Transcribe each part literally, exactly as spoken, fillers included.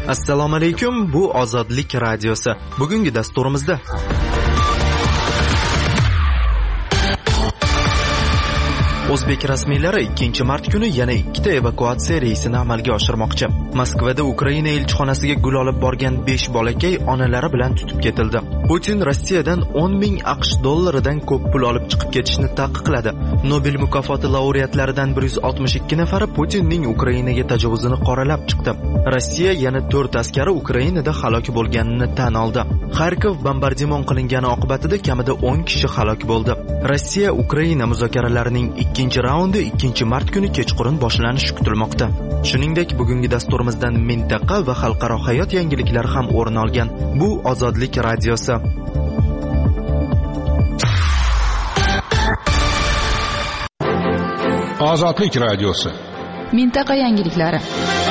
Assalomu alaykum, bu Ozodlik radiosi. Bugungi dasturimizda O'zbek rasmiylari ikkinchi mart kuni yana ikkita evakuatsiya reysini amalga oshirmoqchi. Moskvada Ukraina elchixonasiga gul olib borgan besh bolakay onalari bilan tutib ketildi. Putin Rossiyadan o'n ming AQSh dollaridan ko'p pul olib chiqib ketishni taqiqladi. Nobel mukofoti laureatlaridan bir yuz oltmish ikki nafari Putinning Ukrainaga tajovuzini qoralab chiqdi. Rossiya yana to'rt askari Ukrainada halok bo'lganini tan oldi. Kharkov bombardimon qilingani oqibatida kamida o'n kishi halok bo'ldi. Rossiya Ukraina muzokaralarining ikkinchi raundi ikkinchi mart kuni kechqurun boshlanishi kutilmoqda. Shuningdek, bugungi dasturimizdan mintaqa va xalqaro hayot yangiliklari ham o'rin olgan. Bu Ozodlik radiosi. Ozodlik radiosi. Mintaqa yangiliklari.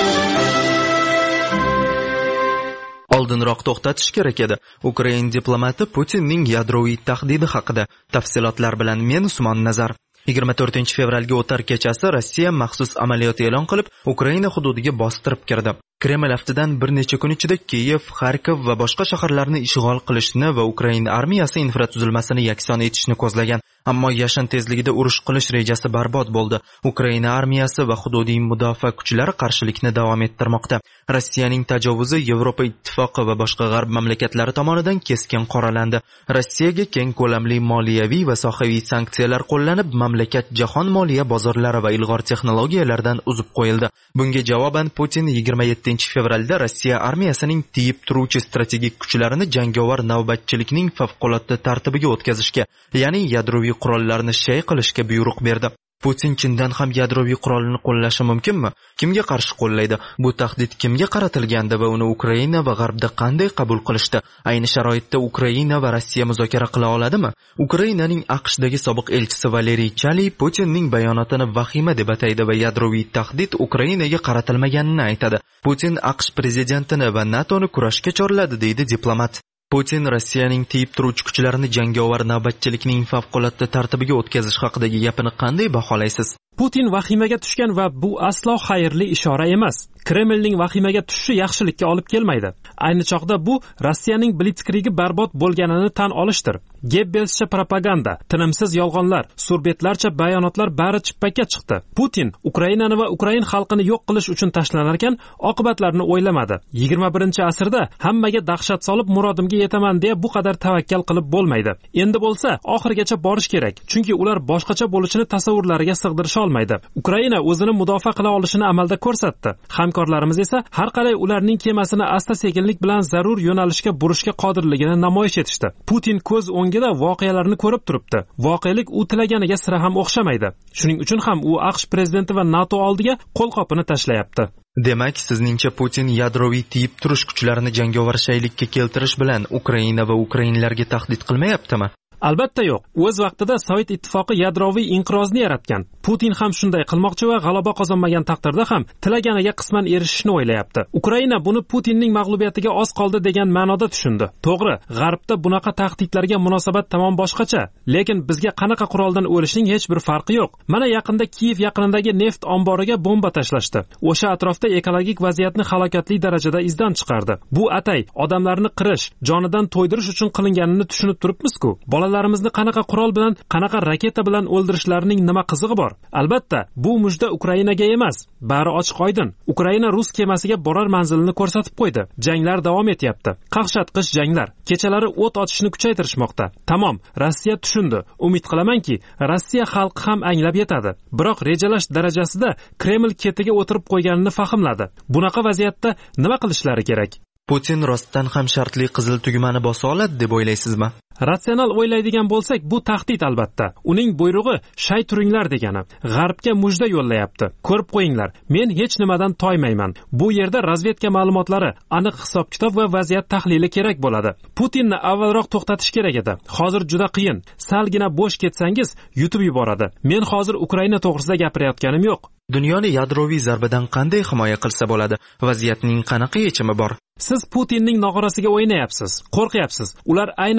Oldinroq to'xtatish kerak edi. Ukrain diplomati Putinning yadroviy tahdidi haqida. Tafsilotlar bilan men Usmon Nazar. yigirma to'rtinchi fevralga o'tar kechasi Rossiya maxsus amaliyot e'lon qilib, Ukraina hududiga bostirib kirdi. Kreml haftadan bir necha kun ichida Kiyev, Kharkov va boshqa shaharlarni ishg'ol qilishni va Ukraina armiyasi infratuzilmasini yakson etishni ko'zlagan. Ammo yashin tezligida urush qilish rejasi barbod bo'ldi. Ukraina armiyasi va hududiy mudofaa kuchlari qarshilikni davom ettirmoqda. Rossiyaning tajovuzi Yevropa ittifoqi va boshqa g'arb mamlakatlari tomonidan keskin qoralandi. Rossiyaga keng ko'lamli moliyaviy va sohaviy sanksiyalar qo'llanib, mamlakat jahon moliya bozorlari va ilg'or texnologiyalardan uzib qo'yildi. Bunga javoban Putin yigirma yettinchi fevralda Rossiya armiyasining tiyib turuvchi strategik kuchlarini jangovar navbatchilikning favqulodda tartibiga o'tkazishga, ya'ni yadroviy qurollarni shay qilishga buyruq berdi. Putin chindan ham yadroviy qurolni qo'llashi mumkinmi? Kimga qarshi qo'llaydi? Bu tahdid kimga qaratilgandi va uni Ukraina va G'arbda qanday qabul qilishdi? Ayni sharoitda Ukraina va Rossiya muzokara qila oladimi? Ukrainaning AQShdagi sobiq elchisi Valeriy Chali Putinning bayonotini vahima deb ataydi va yadroviy tahdid Ukrainaga qaratilmaganini aytadi. Putin AQSh prezidentini va NATOni kurashga chorladi, deydi diplomat. Putin Rossiyaning tiyib turuvchi kuchlarini jangovar navbatchilikning favqulodda tartibiga o'tkazish haqidagi gapini qanday baholaysiz? Putin vahimaga tushgan va bu aslo xayrli ishora emas. Kremlning vahimaga tushishi yaxshilikka olib kelmaydi. Ayni chog'da bu Rossiyaning blitzkrigi barbod bo'lganini tan olishdir. Gebbelscha propaganda, tinimsiz yolg'onlar, surbetlarcha bayonotlar bari chippakka chiqdi. Putin Ukrainani va Ukrain xalqini yo'q qilish uchun tashlanar ekan, oqibatlarini o'ylamadi. yigirma birinchi asrda hammaga dahshat solib murodimga yetaman deya bu qadar tavakkal qilib bo'lmaydi. Endi bo'lsa, oxirgacha borish kerak, chunki ular boshqacha bo'lishini tasavvurlariga sig'dirisha olmaydi. Ukraina o'zini mudofaa qila olishini amalda ko'rsatdi. Hamkorlarimiz esa har qalay ularning kemasini asta-sekinlik bilan zarur yo'nalishga burishga qodirligini namoyish etishdi. Putin ko'z o'ngida voqealarni ko'rib turibdi. Voqelik u tilaganiga sira ham o'xshamaydi. Shuning uchun ham u AQSh prezidenti va NATO oldiga qo'lqopini tashlayapti. Demak, sizningcha Putin yadroviy tiyib turish kuchlarini jangovar shaylikka keltirish bilan Ukraina va ukrainlarga tahdid qilmayaptimi? Albatta yo'q. O'z vaqtida Sovet ittifoqi yadroviy inqirozni yaratgan. Putin ham shunday qilmoqchi va g'alaba qozonmagan taqdirda ham tilaganiga qisman erishishni o'ylayapti. Ukraina buni Putinning mag'lubiyatiga oz qoldi degan ma'noda tushundi. To'g'ri, G'arbda bunaqa tahdidlarga munosabat tamom boshqacha, lekin bizga qanaqa quroldan o'lishning hech bir farqi yo'q. Mana yaqinda Kiyev yaqinidagi neft omboriga bomba tashlashdi. O'sha atrofda ekologik vaziyatni halokatli darajada izdan chiqardi. Bu atay odamlarni qirish, jonidan to'ydirish uchun qilinganini tushunib turibmiz-ku. Bolalarimizni qanaqa qurol bilan, qanaqa raketa bilan o'ldirishlarining nima qizig'i bor? Albatta, bu mujda Ukrainaga emas, bari ochiq-oydin. Ukraina rus kemasiga borar manzilini ko'rsatib qo'ydi. Janglar davom etyapti. Qaqshatqich janglar. Kechalari o't ochishni kuchaytirishmoqda. Tamom, Rossiya tushundi. Umid qilamanki, Rossiya xalqi ham anglab yetadi. Biroq rejalash darajasida Kreml ketiga o'tirib qo'yganini fahmladi. Bunaqa vaziyatda nima qilishlari kerak? Putin rostdan ham shartli qizil tugmani bosa oladi deb o'ylaysizmi? Ratsional o'ylaydigan bo'lsak, bu tahdid albatta. Uning buyrug'i shay turinglar degani. G'arbga mujda yo'llayapti. Ko'rib qo'yinglar, men hech nimadan toymayman. Bu yerda razvedka ma'lumotlari, aniq hisob-kitob va vaziyat tahlili kerak bo'ladi. Putinni avvalroq to'xtatish kerak edi. Hozir juda qiyin. Salgina bo'sh ketsangiz, yutib yuboradi. Men hozir Ukraina to'g'risida gapirayotganim yo'q. Dunyoni yadroviy zarbadan qanday himoya qilsa bo'ladi? Vaziyatning qanaqa yechimi bor? Siz Putinning nog'orasiga o'ynayapsiz, qo'rqyapsiz. Ular aynan shunga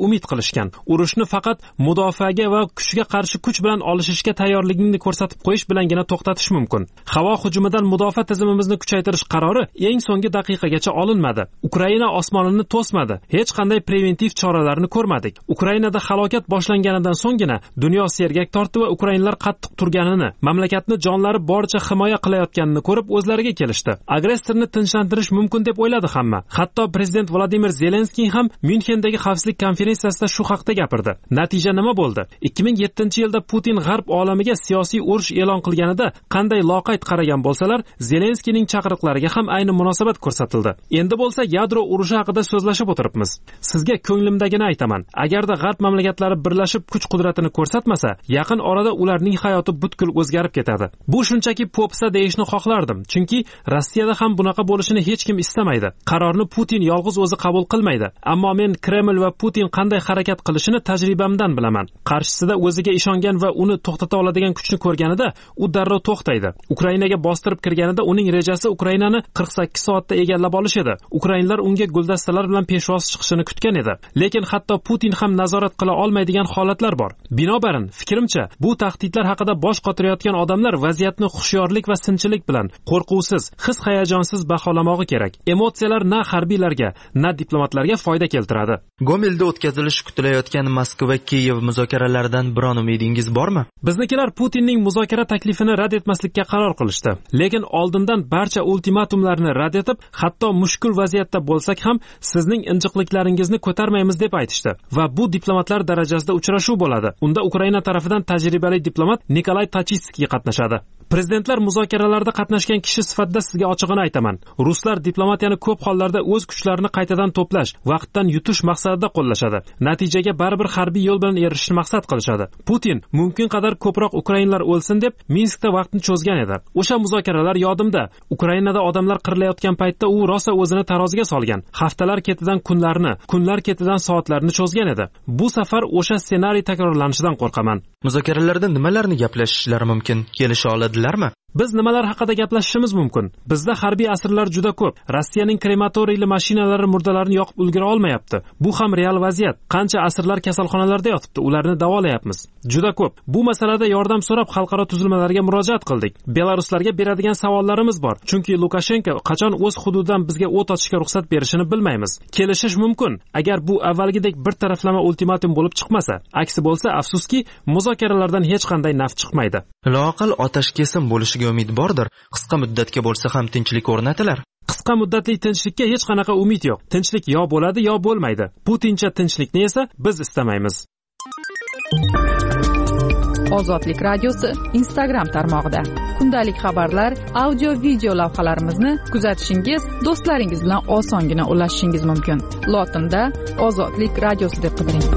umid qilishgan. Urushni faqat mudofaaga va kuchga qarshi kuch bilan olishishga tayyorligingni ko'rsatib qo'yish bilangina to'xtatish mumkin. Havo hujumidan mudofaa tizimimizni kuchaytirish qarori eng so'nggi daqiqagacha olinmadi. Ukraina osmonini to'smadi. Hech qanday preventiv choralarni ko'rmadik. Ukrainada halokat boshlanganidan so'nggina dunyo sergak tortdi va ukrainlar qattiq turganini, mamlakatni jonlari boricha himoya qilayotganini ko'rib o'zlariga kelishdi. Agressorni tinchlantirish mumkin deb o'yladi hamma. Hatto prezident Vladimir Zelenskiy ham Myunxendagi xavfsizlik konferensiyasida shu haqda gapirdi. Natija nima bo'ldi? ikki ming yettinchi yilda Putin g'arb olamiga siyosiy urush e'lon qilganida qanday loqayd qaragan bo'lsalar, Zelenskiyning chaqiriqlariga ham ayni munosabat ko'rsatildi. Endi bo'lsa yadro urushi haqida so'zlashib o'tiribmiz. Sizga ko'nglimdagini aytaman. Agarda g'arb mamlakatlari birlashib kuch qudratini ko'rsatmasa, yaqin orada ularning hayoti butkul o'zgarib ketadi. Bu shunchaki po'pisa deyishni xohlardim, chunki Rossiyada ham bunaqa bo'lishini hech kim istamaydi. Qarorni Putin yolg'iz o'zi qabul qilmaydi. Ammo men Kreml va Putin qanday harakat qilishini tajribamdan bilaman. Qarshisida o'ziga ishongan va uni to'xtata oladigan kuchni ko'rganida, u darrov to'xtaydi. Ukrainaga bostirib kirganida uning rejasi Ukrainani qirq sakkiz soatda egallab olish edi. Ukrainlar unga guldastalar bilan peshvoz chiqishini kutgan edi. Lekin hatto Putin ham nazorat qila olmaydigan holatlar bor. Binobarin, fikrimcha, bu tahdidlar haqida bosh qotirayotgan odamlar vaziyatni hushyorlik va sinchilik bilan, qo'rquvsiz, his-hayajonsiz baholamog'i kerak. Emotsiyalar na harbiylarga, na diplomatlarga foyda keltiradi. Gomelda o'tkazilishi kutilayotgan Moskva-Kiyev muzokaralaridan biron umidingiz bormi? Biznikilar Putinning muzokara taklifini rad etmaslikka qaror qilishdi. Lekin oldindan barcha ultimatumlarni rad etib, hatto mushkul vaziyatda bo'lsak ham sizning injiqliklaringizni ko'tarmaymiz deb aytishdi. Va bu diplomatlar darajasida uchrashuv bo'ladi. Unda Ukraina tarafidan tajribali diplomat Nikolay Tachitskiy qatnashadi. Prezidentlar muzokaralarda qatnashgan kishi sifatida sizga ochig'ini aytaman. Ruslar diplomatiyani ko'p hollarda o'z kuchlarini qaytadan to'plash, vaqtdan yutish maqsadida qo'llashadi. Natijaga baribir harbiy yo'l bilan erishishni maqsad qilishadi. Putin mumkin qadar ko'proq ukrainlar o'lsin deb Minskda vaqtni cho'zgan edi. O'sha muzokaralar yodimda. Ukrainada odamlar qirilayotgan paytda u rosa o'zini taroziga solgan. Haftalar ketidan kunlarni, kunlar ketidan soatlarni cho'zgan edi. Bu safar o'sha ssenariy takrorlanishidan qo'rqaman. Muzokaralarda nimalarni gaplashishlari mumkin? Kelisha oladilarmi? Biz nimalar haqida gaplashishimiz mumkin? Bizda harbiy asirlar juda ko'p. Rossiyaning krematoriyli mashinalari murdalarni yoqib ulgura olmayapti. Bu ham real vaziyat. Qancha asirlar kasalxonalarda yotibdi, ularni davolayapmiz. Juda ko'p. Bu masalada yordam so'rab xalqaro tuzilmalarga murojaat qildik. Belaruslarga beradigan savollarimiz bor. Chunki Lukashenko qachon o'z hududidan bizga o't ochishga ruxsat berishini bilmaymiz. Kelishish mumkin, agar bu avvalgidek bir taraflama ultimatum bo'lib chiqmasa. Aksi bo'lsa, afsuski, muzokaralardan hech qanday naf chiqmaydi. Loaqal otash kesim bo'lishiga umid bordir. Qisqa muddatga bo'lsa ham tinchlik o'rnatilar. Qisqa muddatli tinchlikka hech qanaqa umid yo'q. Tinchlik yo bo'ladi, yo bo'lmaydi. Putincha tinchlikni esa biz istamaymiz. Ozodlik radiosi Instagram tarmog'ida kundalik xabarlar, audio, video lavhalarimizni kuzatishingiz, do'stlaringiz bilan osongina ulashishingiz mumkin. Lotinda Ozodlik radiosi deb qidiring.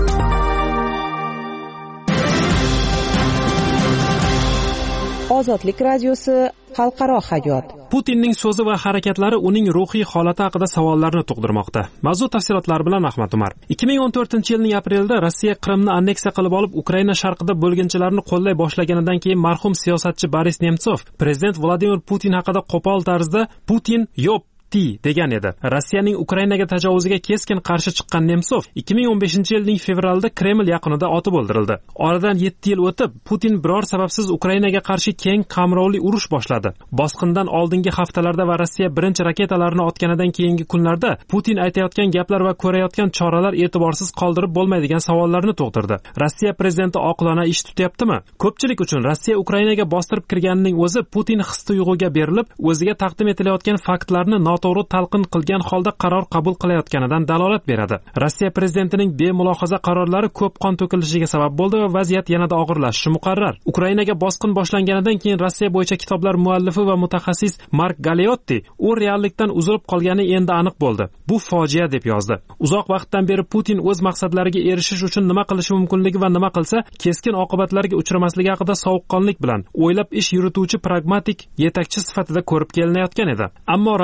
Ozodlik radiosi xalqaro hayot. Putinning so'zi va harakatlari uning ruhiy holati haqida savollarni tug'dirmoqda. Mavzu tafsilotlari bilan Ahmad Umar. ikki ming o'n to'rtinchi yilning aprelida Rossiya Qrimni anneksiya qilib olib, Ukraina sharqida bo'lginchilarni qo'llay boshlaganidan keyin marhum siyosatchi Boris Nemtsov prezident Vladimir Putin haqida qo'pol tarzda Putin yo'q degan edi. Rossiyaning Ukrainaga tajovuziga keskin qarshi chiqqan Nemtsov ikki ming o'n beshinchi yilning fevralida Kreml yaqinida otib o'ldirildi. Oradan yetti yil o'tib, Putin biror sababsiz Ukrainaga qarshi keng qamrovli urush boshladi. Bosqindan oldingi haftalarda va Rossiya birinchi raketalarini otganidan keyingi kunlarda Putin aytayotgan gaplar va ko'rayotgan choralar e'tiborsiz qoldirib bo'lmaydigan savollarni tug'dirdi. Rossiya prezidenti oqilona ish tutyaptimi? Ko'pchilik uchun Rossiya Ukrainaga bostirib kirganining o'zi Putin his-tuyg'uga berilib, o'ziga taqdim etilayotgan faktlarni to'g'ri talqin qilgan holda qaror qabul qilayotganidan dalolat beradi. Rossiya prezidentining bemulohaza qarorlari ko'p qon to'kilishiga sabab bo'ldi va vaziyat yanada og'irlashishi muqarrar. Ukrainaga bosqin boshlanganidan keyin Rossiya bo'yicha kitoblar muallifi va mutaxassis Mark Galeotti u reallikdan uzilib qolgani endi aniq bo'ldi. Bu fojia deb yozdi. Uzoq vaqtdan beri Putin o'z maqsadlariga erishish uchun nima qilishi mumkinligi va nima qilsa keskin oqibatlarga uchramasligi haqida sovuqqonlik bilan o'ylab ish yurituvchi pragmatik yetakchi sifatida ko'rib kelinayotgan edi. Ammo Rossiyaning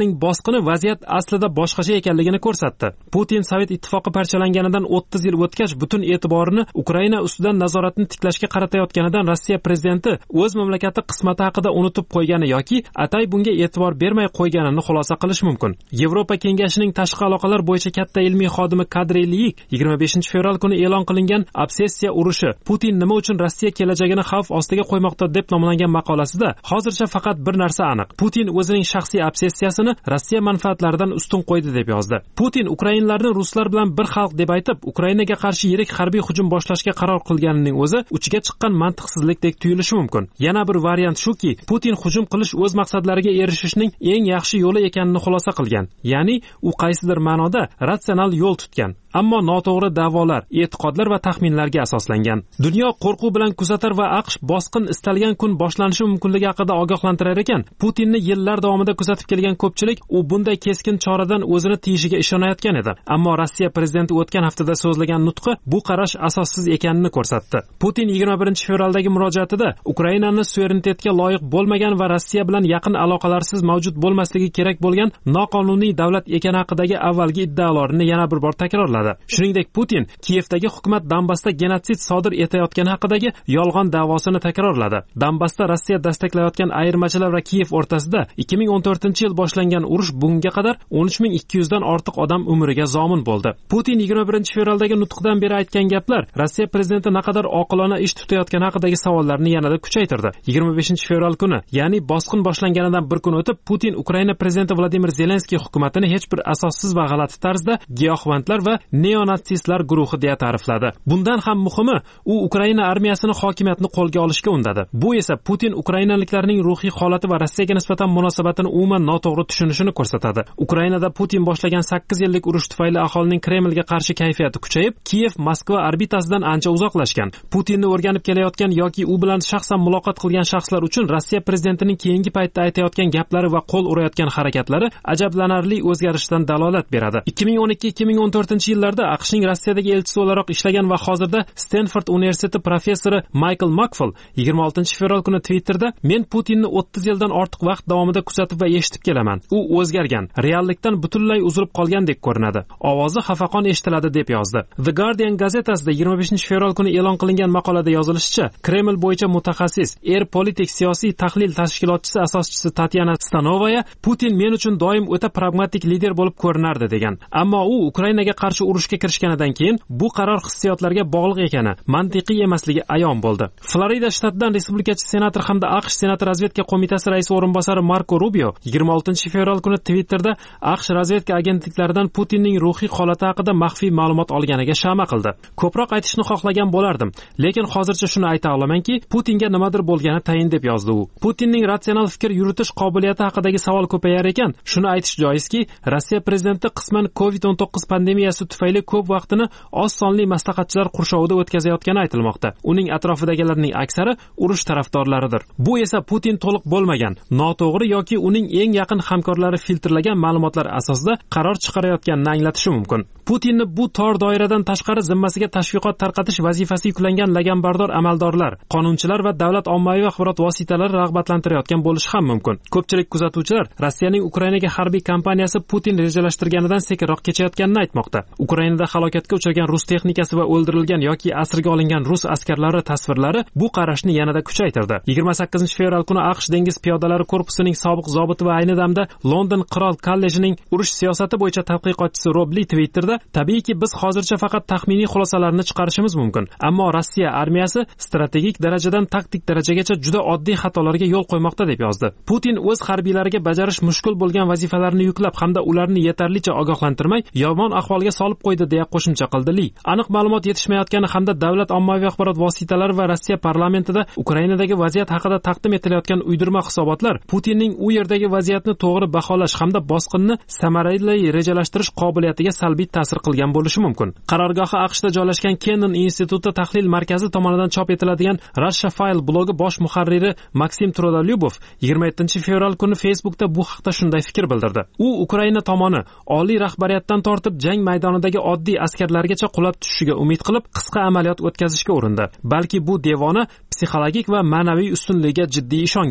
Putinning bosqini vaziyat aslida boshqacha ekanligini ko'rsatdi. Putin Sovet ittifoqi parchalanganidan o'ttiz yil o'tgach butun e'tiborini Ukraina ustidan nazoratni tiklashga qaratayotganidan Rossiya prezidenti o'z mamlakati qismati haqida unutib qo'ygani yoki atay bunga e'tibor bermay qo'yganini xulosa qilish mumkin. Yevropa kengashining tashqi aloqalar bo'yicha katta ilmiy xodimi Kadri Liyik yigirma beshinchi fevral kuni e'lon qilingan obsessiya urushi Putin nima uchun Rossiya kelajagini xavf ostiga qo'ymoqda deb nomlangan maqolasida hozircha faqat bir narsa aniq. Putin o'zining shaxsiy obsessiyasini Rossiya manfaatlaridan ustun qo'ydi deb yozdi. Putin ukrainlarni ruslar bilan bir xalq deb aytib, Ukrainaga qarshi yirik harbiy hujum boshlashga qaror qilganining o'zi uchiga chiqqan mantiqsizlikdek tuyulishi mumkin. Yana bir variant shuki, Putin hujum qilish o'z maqsadlariga erishishning eng yaxshi yo'li ekanini xulosa qilgan. Ya'ni u qaysidir ma'noda ratsional yo'l tutgan. Ammo noto'g'ri da'volar, e'tiqodlar va taxminlarga asoslangan. Dunyo qo'rquv bilan kuzatar va AQSh bosqin istalgan kun boshlanishi mumkinligi haqida ogohlantirar ekan, Putinni yillar davomida kuzatib kelgan ko'pchilik u bunday keskin choradan o'zini tiyishiga ishonayotgan edi. Ammo Rossiya prezidenti o'tgan haftada so'zlagan nutqi bu qarash asossiz ekanini ko'rsatdi. Putin yigirma birinchi fevraldagi murojaatida Ukrainani suverenitetga loyiq bo'lmagan va Rossiya bilan yaqin aloqalarsiz mavjud bo'lmasligi kerak bo'lgan noqonuniy davlat ekani haqidagi avvalgi iddaolarini yana bir bor takrorladi. Shuningdek, Putin Kiyevdagi hukumat Donbassda genotsid sodir etayotgani haqidagi yolg'on da'vosini takrorladi. Donbassda Rossiya dastaklayotgan ayirmachilar va Kiyev o'rtasida ikki ming o'n to'rtinchi yil boshlangan urush bunga qadar o'n uch ming ikki yuz dan ortiq odam umriga zomin bo'ldi. Putin yigirma birinchi fevraldagi nutqidan beri aytgan gaplar Rossiya prezidenti naqadar oqilona ish tutayotgani haqidagi savollarni yanada kuchaytirdi. yigirma beshinchi fevral kuni, ya'ni bosqin boshlanganidan bir kun o'tib, Putin Ukraina prezidenti Vladimir Zelenskiy hukumatini hech bir asossiz va g'alati tarzda giyohvandlar va neonatsistlar guruhi deya ta'rifladi. Bundan ham muhimi, u Ukraina armiyasini hokimiyatni qo'lga olishga undadi. Bu esa Putin ukrainaliklarning ruhiy holati va Rossiyaga nisbatan munosabatini umuman noto'g'ri tushunishini ko'rsatadi. Ukrainada Putin boshlagan sakkiz yillik urush tufayli aholining Kremlga qarshi kayfiyati kuchayib, Kiyev Moskva orbitasidan ancha uzoqlashgan. Putinni o'rganib kelayotgan yoki u bilan shaxsan muloqot qilgan shaxslar uchun Rossiya prezidentining keyingi paytda aytayotgan gaplari va qo'l urayotgan harakatlari ajablanarli o'zgarishdan dalolat beradi. ikki ming o'n ikki ikki ming o'n to'rtinchi yillarda AQShning Rossiyadagi elchisi o'laroq ishlagan va hozirda Stanford universiteti professori Michael Makfall yigirma oltinchi fevral kuni Twitterda "Men Putinni o'ttiz yildan ortiq vaqt davomida kuzatib va eshitib kelaman. U o'zgargan, reallikdan butunlay uzilib qolgandek ko'rinadi. Ovozi xafaqon eshitiladi" deb yozdi. The Guardian gazetasida yigirma beshinchi fevral kuni e'lon qilingan maqolada yozilishicha, Kreml bo'yicha mutaxassis, Air Politics siyosiy tahlil tashkilotchisi asoschisi Tatyana Stanovaya Putin men uchun doim o'ta pragmatik lider bo'lib ko'rinardi degan. Ammo u Ukrainaga qarshi urushga kirishganidan keyin bu qaror hissiyotlarga bog'liq ekani, mantiqiy emasligi ayon bo'ldi. Florida shtatidan respublikachi senator hamda AQSh Senat razvedka qo'mitasi raisi o'rinbosari Marko Rubio yigirma oltinchi fevral kuni Twitterda AQSh razvedka agentliklaridan Putinning ruhiy holati haqida maxfiy ma'lumot olganiga shama qildi. Ko'proq aytishni xohlagan bo'lardim, lekin hozircha shuni ayta olamanki, Putinga nimadir bo'lgani tayin deb yozdi u. Putinning ratsional fikr yuritish qobiliyati haqidagi savol ko'payar ekan, shuni aytish joizki, Rossiya prezidenti qisman kovid o'n to'qqiz pandemiyasi tufayli ko'p vaqtini oz sonli maslahatchilar qurshovida o'tkazayotgani aytilmoqda. Uning atrofidagilarning aksari urush tarafdorlaridir. Bu esa Putin to'liq bo'lmagan, noto'g'ri yoki uning eng yaqin hamkorlari filtrlagan ma'lumotlar asosida qaror chiqarayotganini anglatishi mumkin. Putinni bu tor doiradan tashqari zimmasiga tashviqot tarqatish vazifasi yuklangan laganbardor amaldorlar, qonunchilar va davlat ommaviy axborot vositalari rag'batlantirayotgan bo'lishi ham mumkin. Ko'pchilik kuzatuvchilar Rossiyaning Ukrainaga harbiy kampaniyasi Putin rejalashtirganidan sekinroq kechayotganini aytmoqda. Ukrainada halokatga uchragan rus texnikasi va o'ldirilgan yoki asirga olingan rus askarlari tasvirlari bu qarashni yanada kuchaytirdi. yigirma sakkizinchi fevral kuni AQSh dengiz piyodalari korpusining sobiq zobiti va ayni damda London qirol kollejining urush siyosati bo'yicha tadqiqotchisi Rob Lee Twitterda "Tabiiyki biz hozircha faqat taxminiy xulosalarni chiqarishimiz mumkin, ammo Rossiya armiyasi strategik darajadan taktik darajagacha juda oddiy xatolarga yo'l qo'ymoqda" deb yozdi. Putin o'z harbiylariga bajarish mushkul bo'lgan vazifalarni yuklab hamda ularni yetarlicha ogohlantirmay yomon ahvolga solib qo'ydi deya qo'shimcha qildi Lee. Aniq ma'lumot yetishmayotgani hamda davlat ommaviy axborot vositalari va Rossiya parlamentida Ukrainadagi vaziyat haqida taqdim etilayotgan uydirma hisobotlar Putinning u yerdagi vaziyatni to'g'ri baholash hamda bosqinni samarali rejalashtirish qobiliyatiga salbiy ta'sir qilgan bo'lishi mumkin. Qarorgohi AQShda joylashgan Kennan instituti tahlil markazi tomonidan chop etiladigan Russia File blogi bosh muharriri Maksim Trudolyubov yigirma yettinchi fevral kuni Facebookda bu haqda shunday fikr bildirdi. U Ukraina tomoni oliy rahbariyatdan tortib jang maydonidagi oddiy askarlargacha qulab tushishiga umid qilib qisqa amaliyot o'tkazishga urindi. Balki bu devona psixologik va ma'naviy ustunligiga jiddiy ishongan.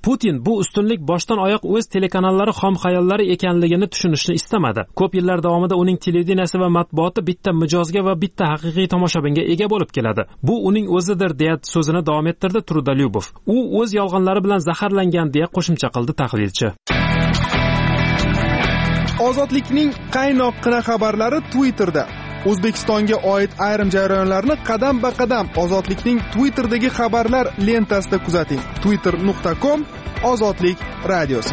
Putin bu ustunlik boshdan oyoq o'z telekanallari xom xayollari ekanligini tushunishni istamadi. Ko'p yillar davomida uning televideniyasi va matbuoti bitta mijozga va bitta haqiqiy tomoshabinga ega bo'lib keladi. Bu uning o'zidir, deya so'zini davom ettirdi Trudolyubov. U o'z yolg'onlari bilan zaharlangan, deya qo'shimcha qildi tahlilchi. Ozodlikning qaynoqqina xabarlari Twitterda. O'zbekistonga oid ayrim jarayonlarni qadam-ba-qadam Ozodlikning Twitterdagi xabarlar lentasida kuzating. twitter nuqta com Ozodlik radiosi.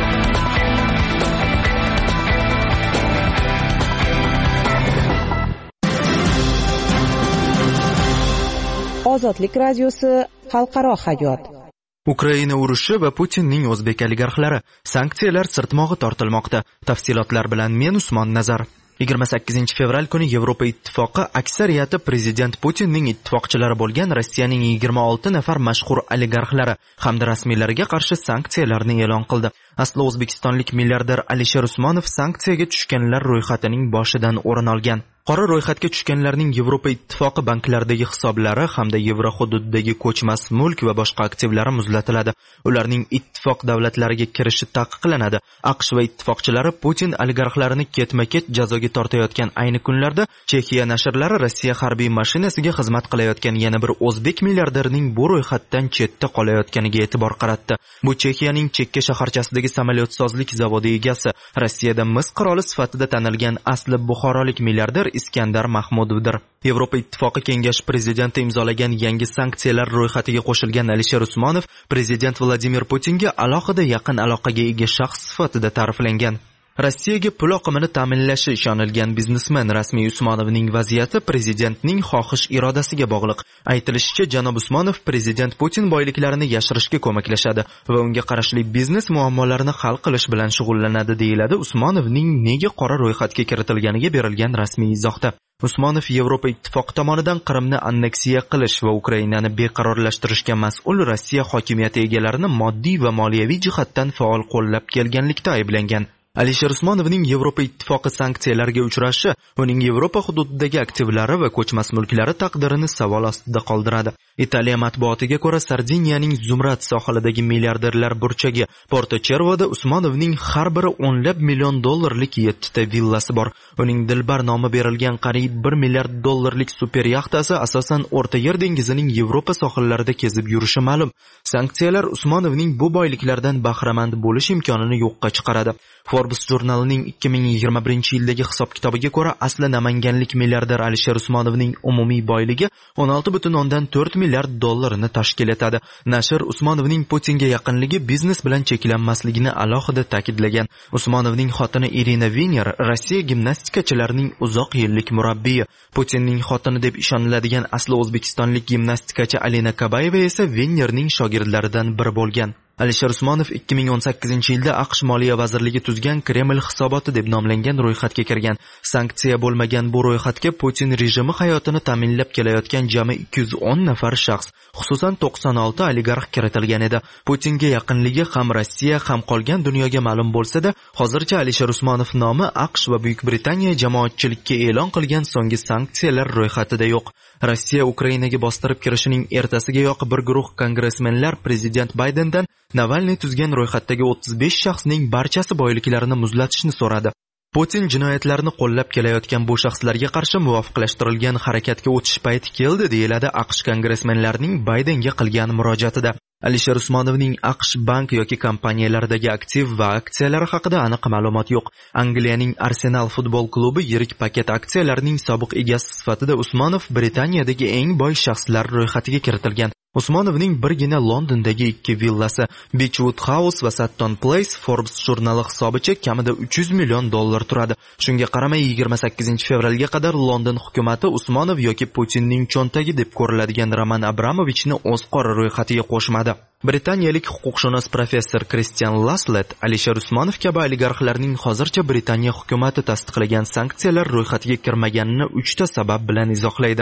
Ozodlik radiosi xalqaro hayot. Ukraina urushi va Putinning o'zbek oligarxlari, sanksiyalar sirtmog'i tortilmoqda. Tafsilotlar bilan men Usmon Nazar. yigirma sakkizinchi fevral kuni Yevropa ittifoqi aksariyati prezident Putinning ittifoqchilari bo'lgan Rossiyaning yigirma olti nafar mashhur oligarxlari hamda rasmiylarga qarshi sanksiyalarni e'lon qildi. Asli o'zbekistonlik milliarder Alisher Usmonov sanksiyaga tushganlar ro'yxatining boshidan o'rin olgan. Qora ro'yxatga tushganlarning Yevropa ittifoqi banklaridagi hisoblari hamda yevro hududidagi ko'chmas mulk va boshqa aktivlari muzlatiladi. Ularning ittifoq davlatlariga kirishi taqiqlanadi. AQSh va ittifoqchilari Putin oligarxlarini ketma-ket jazoga tortayotgan ayni kunlarda Chexiya nashrlari Rossiya harbiy mashinasiga xizmat qilayotgan yana bir o'zbek milliarderining bu ro'yxatdan chetda qolayotganiga e'tibor qaratdi. Bu Chexiyaning chekka shaharchasidagi samolyotsozlik zavodi egasi, Rossiyada mis qiroli sifatida tanilgan asli buxorolik milliarder Iskandar Mahmudovdir. Yevropa ittifoqi kengashi prezidenti imzolagan yangi sanksiyalar ro'yxatiga qo'shilgan Alisher Usmonov prezident Vladimir Putinga alohida yaqin aloqaga ega shaxs sifatida ta'riflangan. Rossiyaga pul oqimini ta'minlashi ishonilgan biznesmen rasmiy Usmonovning vaziyati prezidentning xohish irodasiga bog'liq. Aytilishicha, janob Usmonov prezident Putin boyliklarini yashirishga ko'maklashadi va unga qarashli biznes muammolarini hal qilish bilan shug'ullanadi, deyiladi Usmonovning nega qora ro'yxatga kiritilganiga berilgan rasmiy izohda. Usmonov Yevropa ittifoqi tomonidan Qrimni anneksiya qilish va Ukrainani beqarorlashtirishga mas'ul Rossiya hokimiyati egalarini moddiy va moliyaviy jihatdan faol qo'llab kelganlikda ayblangan. Alisher Usmonovning Yevropa ittifoqi sanksiyalarga uchrashi uning Yevropa hududidagi aktivlari va ko'chmas mulklari taqdirini savol ostida qoldiradi. Italiya matbuotiga ko'ra, Sardiniyaning Zumrad sohilidagi milliarderlar burchagi Porto-Chervoda Usmonovning har biri o'nlab million dollarlik yettita villasi bor. Uning Dilbar nomi berilgan qariyb bir milliard dollarlik super yaxtasi asosan O'rta Yer dengizining Yevropa sohillarida kezib yurishi ma'lum. Sanksiyalar Usmonovning bu boyliklardan bahramand bo'lish imkonini yo'qqa chiqaradi. Forbes jurnalining ikki ming yigirma birinchi yildagi hisob-kitobiga ko'ra, asli namanganlik milliarder Alisher Usmonovning umumiy boyligi o'n olti butun o'ndan to'rt milliard dollarni tashkil etadi. Nashr Usmonovning Putinga yaqinligi biznes bilan cheklanmasligini alohida ta'kidlagan. Usmonovning xotini Irina Viner Rossiya gimnastikachilarining uzoq yillik murabbiyi. Putinning xotini deb ishoniladigan asli o'zbekistonlik gimnastikachi Alina Kabayeva esa Vinerning shogirdlaridan biri bo'lgan. Alisher Usmonov ikki ming o'n sakkizinchi yilda AQSh Moliya vazirligi tuzgan Kreml hisoboti deb nomlangan ro'yxatga kirgan. Sanksiya bo'lmagan bu ro'yxatga Putin rejimi hayotini ta'minlab kelayotgan jami ikki yuz o'n nafar shaxs, xususan to'qson olti oligarx kiritilgan edi. Putinga yaqinligi ham Rossiya ham qolgan dunyoga ma'lum bo'lsa-da, hozircha Alisher Usmonov nomi AQSh va Buyuk Britaniya jamoatchilikka e'lon qilgan so'nggi sanksiyalar ro'yxatida yo'q. Rossiya Ukrainaga bostirib kirishining ertasigayoq bir guruh kongressmenlar prezident Baydendan Navalniy tuzgan ro'yxatdagi o'ttiz besh shaxsning barchasi boyliklarini muzlatishni so'radi. Putin jinoyatlarni qo'llab kelayotgan bu shaxslarga qarshi muvofiqlashtirilgan harakatga o'tish payti keldi, deyiladi AQSh kongressmenlarining Baydenga qilgan murojaatida. Alisher Usmonovning AQSh bank yoki kompaniyalaridagi aktiv va aksiyalari haqida aniq ma'lumot yo'q. Angliyaning Arsenal futbol klubi yirik paket aksiyalarining sobiq egasi sifatida Usmonov Britaniyadagi eng boy shaxslar ro'yxatiga kiritilgan. Usmonovning birgina Londondagi ikki villasi Beechwood House va Sutton Place Forbes jurnali hisobicha kamida uch yuz million dollar turadi. Shunga qaramay yigirma sakkizinchi fevralga qadar London hukumati Usmonov yoki Putinning cho'ntagi deb ko'riladigan Roman Abramovichni o'z qora ro'yxatiga qo'shmadi. Britaniyalik huquqshunos professor Christian Laslet Alisher Usmonov kabi oligarxlarning hozircha Britaniya hukumati tasdiqlagan sanksiyalar ro'yxatiga kirmaganini uchta sabab bilan izohlaydi.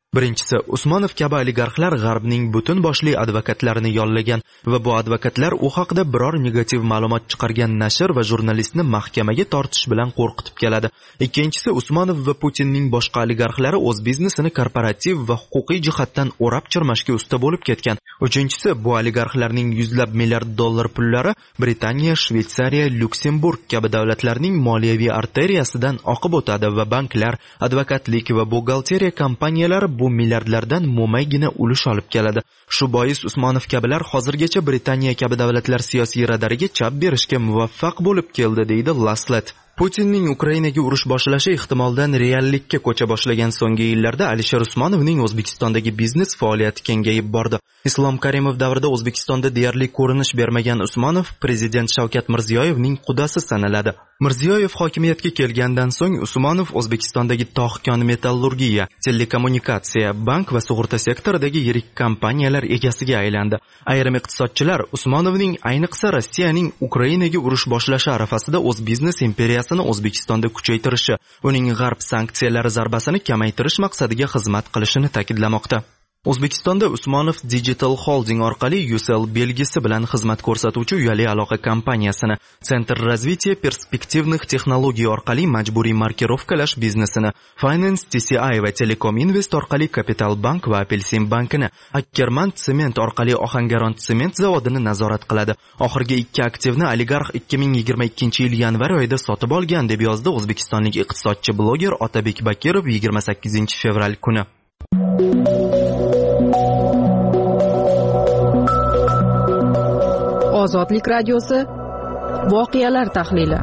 Birinchisi, Usmonov kabi oligarxlar G'arbning butun boshli advokatlarini yollagan va bu advokatlar u haqida biror negativ ma'lumot chiqargan nashr va jurnalistni mahkamaga tortish bilan qo'rqitib keladi. Ikkinchisi, Usmonov va Putinning boshqa oligarxlari o'z biznesini korporativ va huquqiy jihatdan o'rab chirmashga usta bo'lib ketgan. Uchinchisi, bu oligarxlarning yuzlab milliard dollar pullari Britaniya, Shveysariya, Lyuksemburg kabi davlatlarning moliyaviy arteriyasidan oqib o'tadi va banklar, advokatlik va buxgalteriya kompaniyalari bu milliardlardan mo'maygina ulush olib keladi. Shu bois Usmonov kabilar hozirgacha Britaniya kabi davlatlar siyosiy radariga chap berishga muvaffaq bo'lib keldi, deydi Laslet. Putinning Ukrainaga urush boshlashi ehtimoldan reallikka ko'cha boshlagan so'nggi yillarda Alisher Usmonovning O'zbekistondagi biznes faoliyati kengayib bordi. Islom Karimov davrida O'zbekistonda deyarli ko'rinish bermagan Usmonov prezident Shavkat Mirziyoyevning qudasi sanaladi. Mirziyoyev hokimiyatga kelgandan so'ng Usmonov O'zbekistondagi tog'-kon metallurgiya, telekommunikatsiya, bank va sug'urta sektoridagi yirik kompaniyalar egasiga aylandi. Ayrim iqtisodchilar Usmonovning ayniqsa Rossiyaning Ukrainaga urush boshlashi arafasida o'z biznes imperiyasini O'zbekistonda kuchaytirishi, uning g'arb sanksiyalari zarbasini kamaytirish maqsadiga xizmat qilishini ta'kidlamoqda. O'zbekistonda Usmonov Digital Holding orqali U S L belgisi bilan xizmat ko'rsatuvchi uyali aloqa kompaniyasini, Center развития перспективных texnologiya orqali majburiy markirovkalash biznesini, Finance T C I va Telecom Invest orqali Capital Bank va Apelsin bankini, Ackerman Sement orqali Ohangaron sement zavodini nazorat qiladi. Oxirgi ikki aktivni oligarx ikki ming yigirma ikkinchi yil yanvar oyida sotib olgan, deb yozdi o'zbekistonlik iqtisodchi bloger Otabek Bakirov yigirma sakkizinchi fevral kuni. Ozodlik radiosi voqealar tahlili.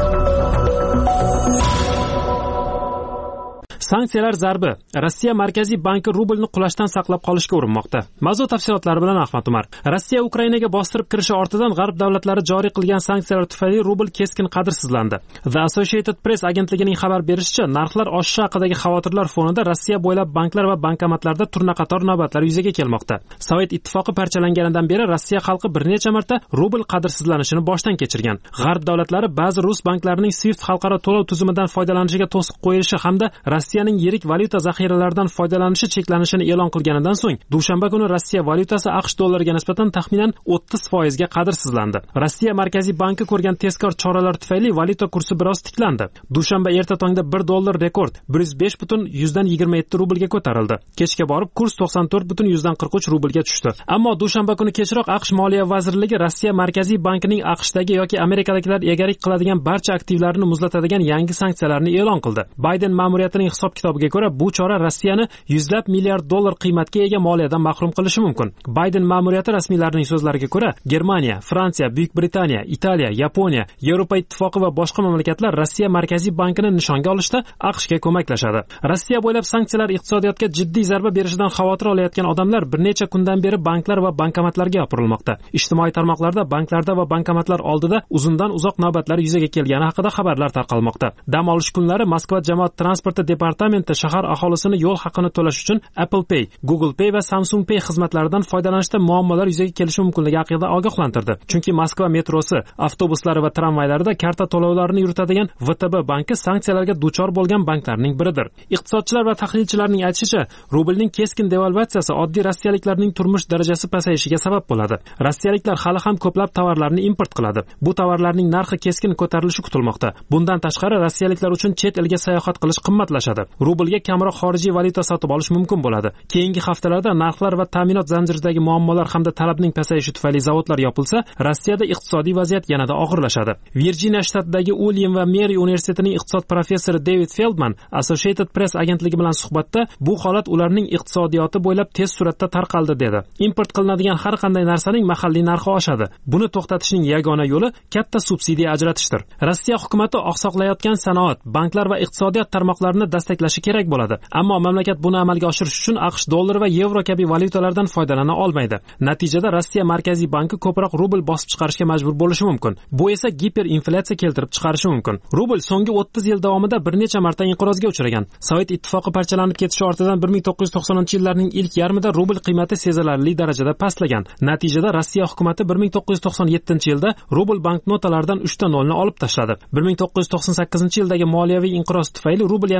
Sanksiyalar zarbi. Rossiya Markaziy banki rublni qulashdan saqlab qolishga urinmoqda. Mavzu tafsilotlari bilan Ahmad Umar. Rossiya Ukrainaga bostirib kirishi ortidan g'arb davlatlari joriy qilgan sanksiyalar tufayli rubl keskin qadrsizlandi. The Associated Press agentligining xabar berishicha, narxlar oshishi haqidagi xavotirlar fonida Rossiya bo'ylab banklar va bankomatlarda turnaqator navbatlar yuzaga kelmoqda. Sovet ittifoqi parchalanganidan beri Rossiya xalqi bir necha marta rubl qadrsizlanishini boshdan kechirgan. G'arb davlatlari ba'zi rus banklarining Swift xalqaro to'lov tizimidan foydalanishiga to'siq qo'yilishi hamda Rossiyaning yirik valyuta zaxiralaridan foydalanishi cheklanishini e'lon qilganidan so'ng, dushanba kuni Rossiya valyutasi AQSh dollariga nisbatan taxminan o'ttiz foizga qadrsizlandi. Rossiya Markaziy banki ko'rgan tezkor choralar tufayli valyuta kursi biroz tiklandi. Dushanba erta tongda bir dollar rekord bir yuz besh butun yuzdan yigirma yetti rublga ko'tarildi. Kechga borib kurs to'qson to'rt butun yuzdan qirq uch rublga tushdi. Ammo dushanba kuni kechroq AQSh Moliya vazirligi Rossiya Markaziy bankining AQShdagi yoki Amerikadagilar egalik qiladigan barcha aktivlarini muzlatadigan yangi sanksiyalarni e'lon qildi. Bayden ma'muriyatining hisob kitobiga ko'ra, bu chora Rossiyani yuzlab milliard dollar qiymatga ega moliyadan mahrum qilishi mumkin. Bayden ma'muriyati rasmiylarining so'zlariga ko'ra, Germaniya, Fransiya, Buyuk Britaniya, Italiya, Yaponiya, Yevropa ittifoqi va boshqa mamlakatlar Rossiya Markaziy bankini nishonga olishda AQShga ko'maklashadi. Rossiya bo'ylab sanksiyalar iqtisodiyotga jiddiy zarba berishidan xavotir olayotgan odamlar bir necha kundan beri banklar va bankomatlarga yopirilmoqda. Ijtimoiy tarmoqlarda banklarda va bankomatlar oldida uzundan uzoq navbatlar yuzaga kelgani haqida xabarlar tarqalmoqda. Dam olish kunlari Moskva jamoat transporti departamenti shahar aholisini yo'l haqini to'lash uchun Apple Pay, Google Pay va Samsung Pay xizmatlaridan foydalanishda muammolar yuzaga kelishi mumkinligi haqida ogohlantirdi. Chunki Moskva metrosi, avtobuslari va tramvaylarida karta to'lovlarini yuritadigan V T B banki sanksiyalarga duchor bo'lgan banklarning biridir. Iqtisodchilar va tahlilchilarning aytishicha, rublning keskin devalvatsiyasi oddiy rossiyaliklarning turmush darajasi pasayishiga sabab bo'ladi. Rossiyaliklar hali ham ko'plab tovarlarni import qiladi. Bu tovarlarning narxi keskin ko'tarilishi kutilmoqda. Bundan tashqari, rossiyaliklar uchun chet elga sayohat qilish qimmatlashadi. Rublga kamroq xorijiy valyuta sotib olish mumkin bo'ladi. Keyingi haftalarda narxlar va ta'minot zanjiridagi muammolar hamda talabning pasayishi tufayli zavodlar yopilsa, Rossiyada iqtisodiy vaziyat yanada og'irlashadi. Virjiniya shtatidagi Uilyam va Meri universitetining iqtisod professori David Feldman Associated Press agentligi bilan suhbatda bu holat ularning iqtisodiyoti bo'ylab tez suratda tarqaldi dedi. Import qilinadigan har qanday narsaning mahalliy narxi oshadi. Buni to'xtatishning yagona yo'li katta subsidiya ajratishdir. Rossiya hukumatı oqsoqlayotgan sanoat, banklar va iqtisodiyot tarmoqlarini dastaklashi kerak bo'ladi. Ammo mamlakat buni amalga oshirish uchun AQSh dollar va yevro kabi valyutalardan foydalana olmaydi. Natijada Rossiya Markaziy banki ko'proq rubl bosib chiqarishga majbur bo'lishi mumkin. Bu esa giperinflyatsiya keltirib chiqarishi mumkin. Rubl so'nggi o'ttiz yil davomida bir necha marta inqirozga uchragan. Sovet ittifoqi parchalanib ketishi ortidan bir ming to'qqiz yuz to'qsoninchi yillarning ilk yarmida rubl qiymati sezilarli darajada pastlagan. Natijada Rossiya hukumatı bir ming to'qqiz yuz to'qson yettinchi yilda rubl banknotalaridan uchta nolni olib tashladi. bir ming to'qqiz yuz to'qson sakkizinchi yildagi moliyaviy inqiroz tufayli rubl yana qadrsiz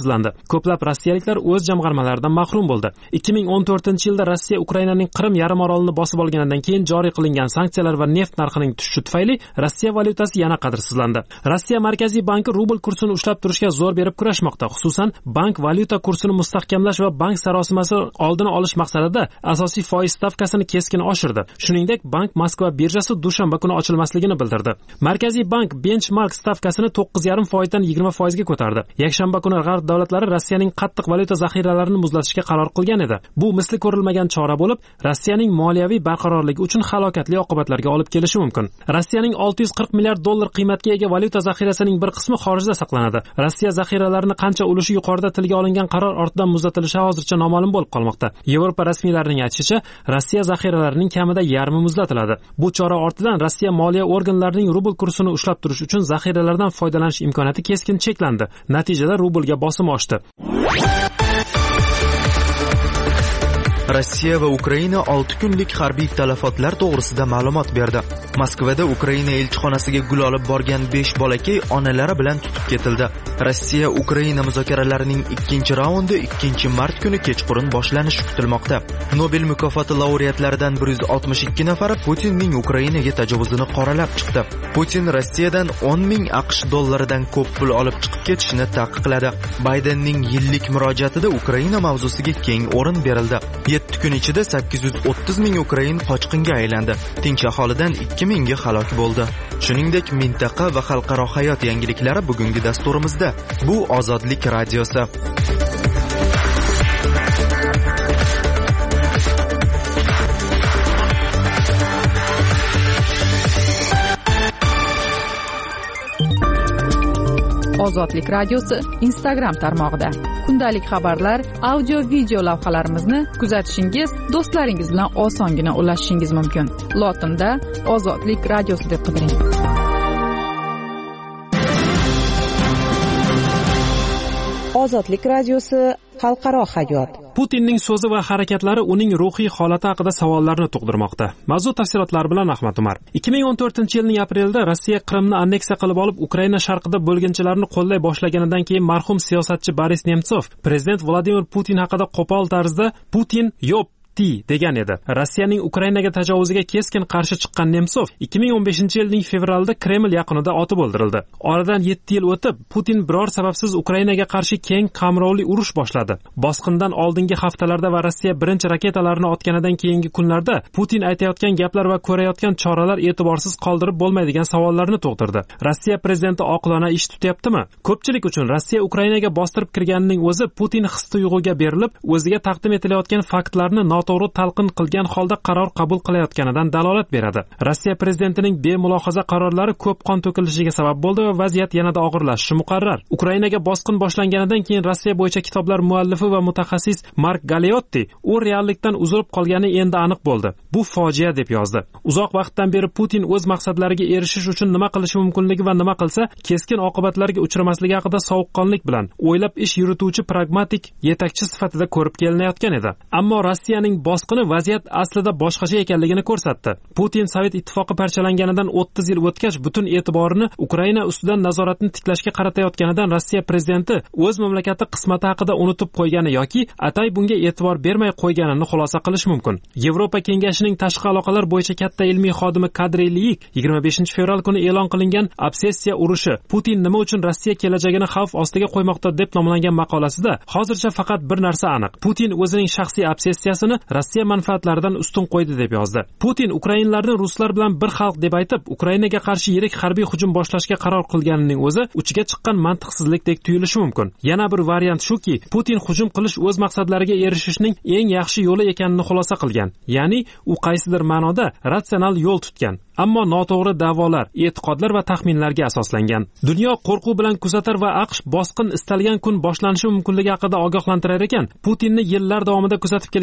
qoniqarsizlandi. Ko'plab rossiyaliklar o'z jamg'armalaridan mahrum bo'ldi. ikki ming o'n to'rtinchi yilda Rossiya Ukrainaning Qrim yarim orolini bosib olganidan keyin joriy qilingan sanksiyalar va neft narxining tushishi tufayli Rossiya valyutasi yana qadrsizlandi. Rossiya Markaziy banki rubl kursini ushlab turishga zo'r berib kurashmoqda. Xususan, bank valyuta kursini mustahkamlash va bank sarosimasi oldini olish maqsadida asosiy foiz stavkasini keskin oshirdi. Shuningdek, bank Moskva birjasi dushanba kuni ochilmasligini bildirdi. Markaziy bank benchmark stavkasini to'qqiz yarim foizdan yigirma foizga ko'tardi. Yakshanba kuni G'arb davlatlari Rossiyaning qattiq valyuta zaxiralarini muzlatishga qaror qilgan edi. Bu misli ko'rilmagan chora bo'lib, Rossiyaning moliyaviy barqarorligi uchun halokatli oqibatlarga olib kelishi mumkin. Rossiyaning olti yuz qirq milliard dollar qiymatga ega valyuta zaxirasining bir qismi xorijda saqlanadi. Rossiya zaxiralarini qancha ulushi yuqorida tilga olingan qaror ortidan muzlatilishi hozircha noma'lum bo'lib qolmoqda. Yevropa rasmiylarining aytishicha, Rossiya zaxiralarining kamida yarmi muzlatiladi. Bu chora ortidan Rossiya moliya organlarining rubl kursini ushlab turish uchun zaxiralardan foydalanish imkoniyati keskin cheklandi. Natijada rublga bosim oshdi. Rossiya va Ukraina olti kunlik harbiy talafotlar to'g'risida ma'lumot berdi. Moskvada Ukraina elchixonasiga gul olib borgan besh bolakay onalari bilan tutib ketildi. Rossiya Ukraina muzokaralarining ikkinchi raundi ikkinchi mart kuni kechqurun boshlanishi kutilmoqda. Nobel mukofoti laureatlaridan bir yuz oltmish ikki nafari Putinning Ukrainaga tajovuzini qoralab chiqdi. Putin Rossiyadan o'n ming AQSh dollaridan ko'p pul olib chiqib ketishini taqiqladi. Baydenning yillik murojaatida Ukraina mavzusiga keng o'rin berildi. yetti kun ichida sakkiz yuz o'ttiz ming ukrain qochqinga aylandi. Tinch aholidan ikki mingga halok bo'ldi. Shuningdek, mintaqa va xalqaro hayot yangiliklari bugungi dasturimizda. Bu Ozodlik radiosi. Ozodlik radiosi Instagram tarmog'ida. Kundalik xabarlar, audio video lavhalarimizni kuzatishingiz, do'stlaringiz bilan osongina ulashishingiz mumkin. Lotinda Ozodlik radiosi deb qidiring. Ozodlik radiosi xalqaro hayot. Putinning so'zi va harakatlari uning ruhiy holati haqida savollarni tug'dirmoqda. Mavzu tafsilotlari bilan Ahmad Umar. ikki ming o'n to'rtinchi yilning aprelida Rossiya Qrimni anneksiya qilib olib, Ukraina sharqida bo'lginchilarni qo'llay boshlaganidan keyin marhum siyosatchi Boris Nemtsov prezident Vladimir Putin haqida qo'pol tarzda Putin yo'q degan edi. Rossiyaning Ukrainaga tajovuziga keskin qarshi chiqqan Nemtsov ikki ming o'n beshinchi yilning fevralida Kreml yaqinida otib o'ldirildi. Oradan yetti yil o'tib, Putin biror sababsiz Ukrainaga qarshi keng qamrovli urush boshladi. Bosqindan oldingi haftalarda va Rossiya birinchi raketalarini otganidan keyingi kunlarda Putin aytayotgan gaplar va ko'rayotgan choralar e'tiborsiz qoldirib bo'lmaydigan savollarni tug'dirdi. Rossiya prezidenti oqilona ish tutyaptimi? Ko'pchilik uchun Rossiya Ukrainaga bostirib kirganining o'zi Putin his-tuyg'uga berilib, o'ziga taqdim etilayotgan faktlarni to'g'ri talqin qilgan holda qaror qabul qilayotganidan dalolat beradi. Rossiya prezidentining bemulohaza qarorlari ko'p qon to'kilishiga sabab bo'ldi va vaziyat yanada og'irlashishi muqarrar. Ukrainaga bosqin boshlanganidan keyin Rossiya bo'yicha kitoblar muallifi va mutaxassis Mark Galeotti u reallikdan uzilib qolgani endi aniq bo'ldi. Bu fojia deb yozdi. Uzoq vaqtdan beri Putin o'z maqsadlariga erishish uchun nima qilishi mumkinligi va nima qilsa keskin oqibatlarga uchramasligi haqida sovuqqonlik bilan o'ylab ish yurituvchi pragmatik yetakchi sifatida ko'rib kelinayotgan edi. Ammo Rossiyaning bosqini vaziyat aslida boshqacha ekanligini ko'rsatdi. Putin Sovet ittifoqi parchalanganidan o'ttiz yil o'tgach butun e'tiborini Ukraina ustidan nazoratni tiklashga qaratayotganidan Rossiya prezidenti o'z mamlakati qismati haqida unutib qo'ygani yoki atay bunga e'tibor bermay qo'yganini xulosa qilish mumkin. Yevropa kengashining tashqi aloqalar bo'yicha katta ilmiy xodimi Kadri Liyik yigirma beshinchi fevral kuni e'lon qilingan obsessiya urushi Putin nima uchun Rossiya kelajagini xavf ostiga qo'ymoqda deb nomlangan maqolasida hozircha faqat bir narsa aniq. Putin o'zining shaxsiy obsessiyasini Rossiya manfaatlaridan ustun qo'ydi deb yozdi. Putin Ukrainlarni ruslar bilan bir xalq deb aytib, Ukrainaga qarshi yirik harbiy hujum boshlashga qaror qilganining o'zi uchiga chiqqan mantiqsizlikdek tuyulishi mumkin. Yana bir variant shuki, Putin hujum qilish o'z maqsadlariga erishishning eng yaxshi yo'li ekanini xulosa qilgan. Ya'ni u qaysidir ma'noda ratsional yo'l tutgan. Ammo noto'g'ri da'volar, e'tiqodlar va taxminlarga asoslangan. Dunyo qo'rquv bilan kuzatar va AQSh bosqin istalgan kun boshlanishi mumkinligi haqida ogohlantirar ekan, Putinni yillar davomida kuzatib kelgan ko'pchilik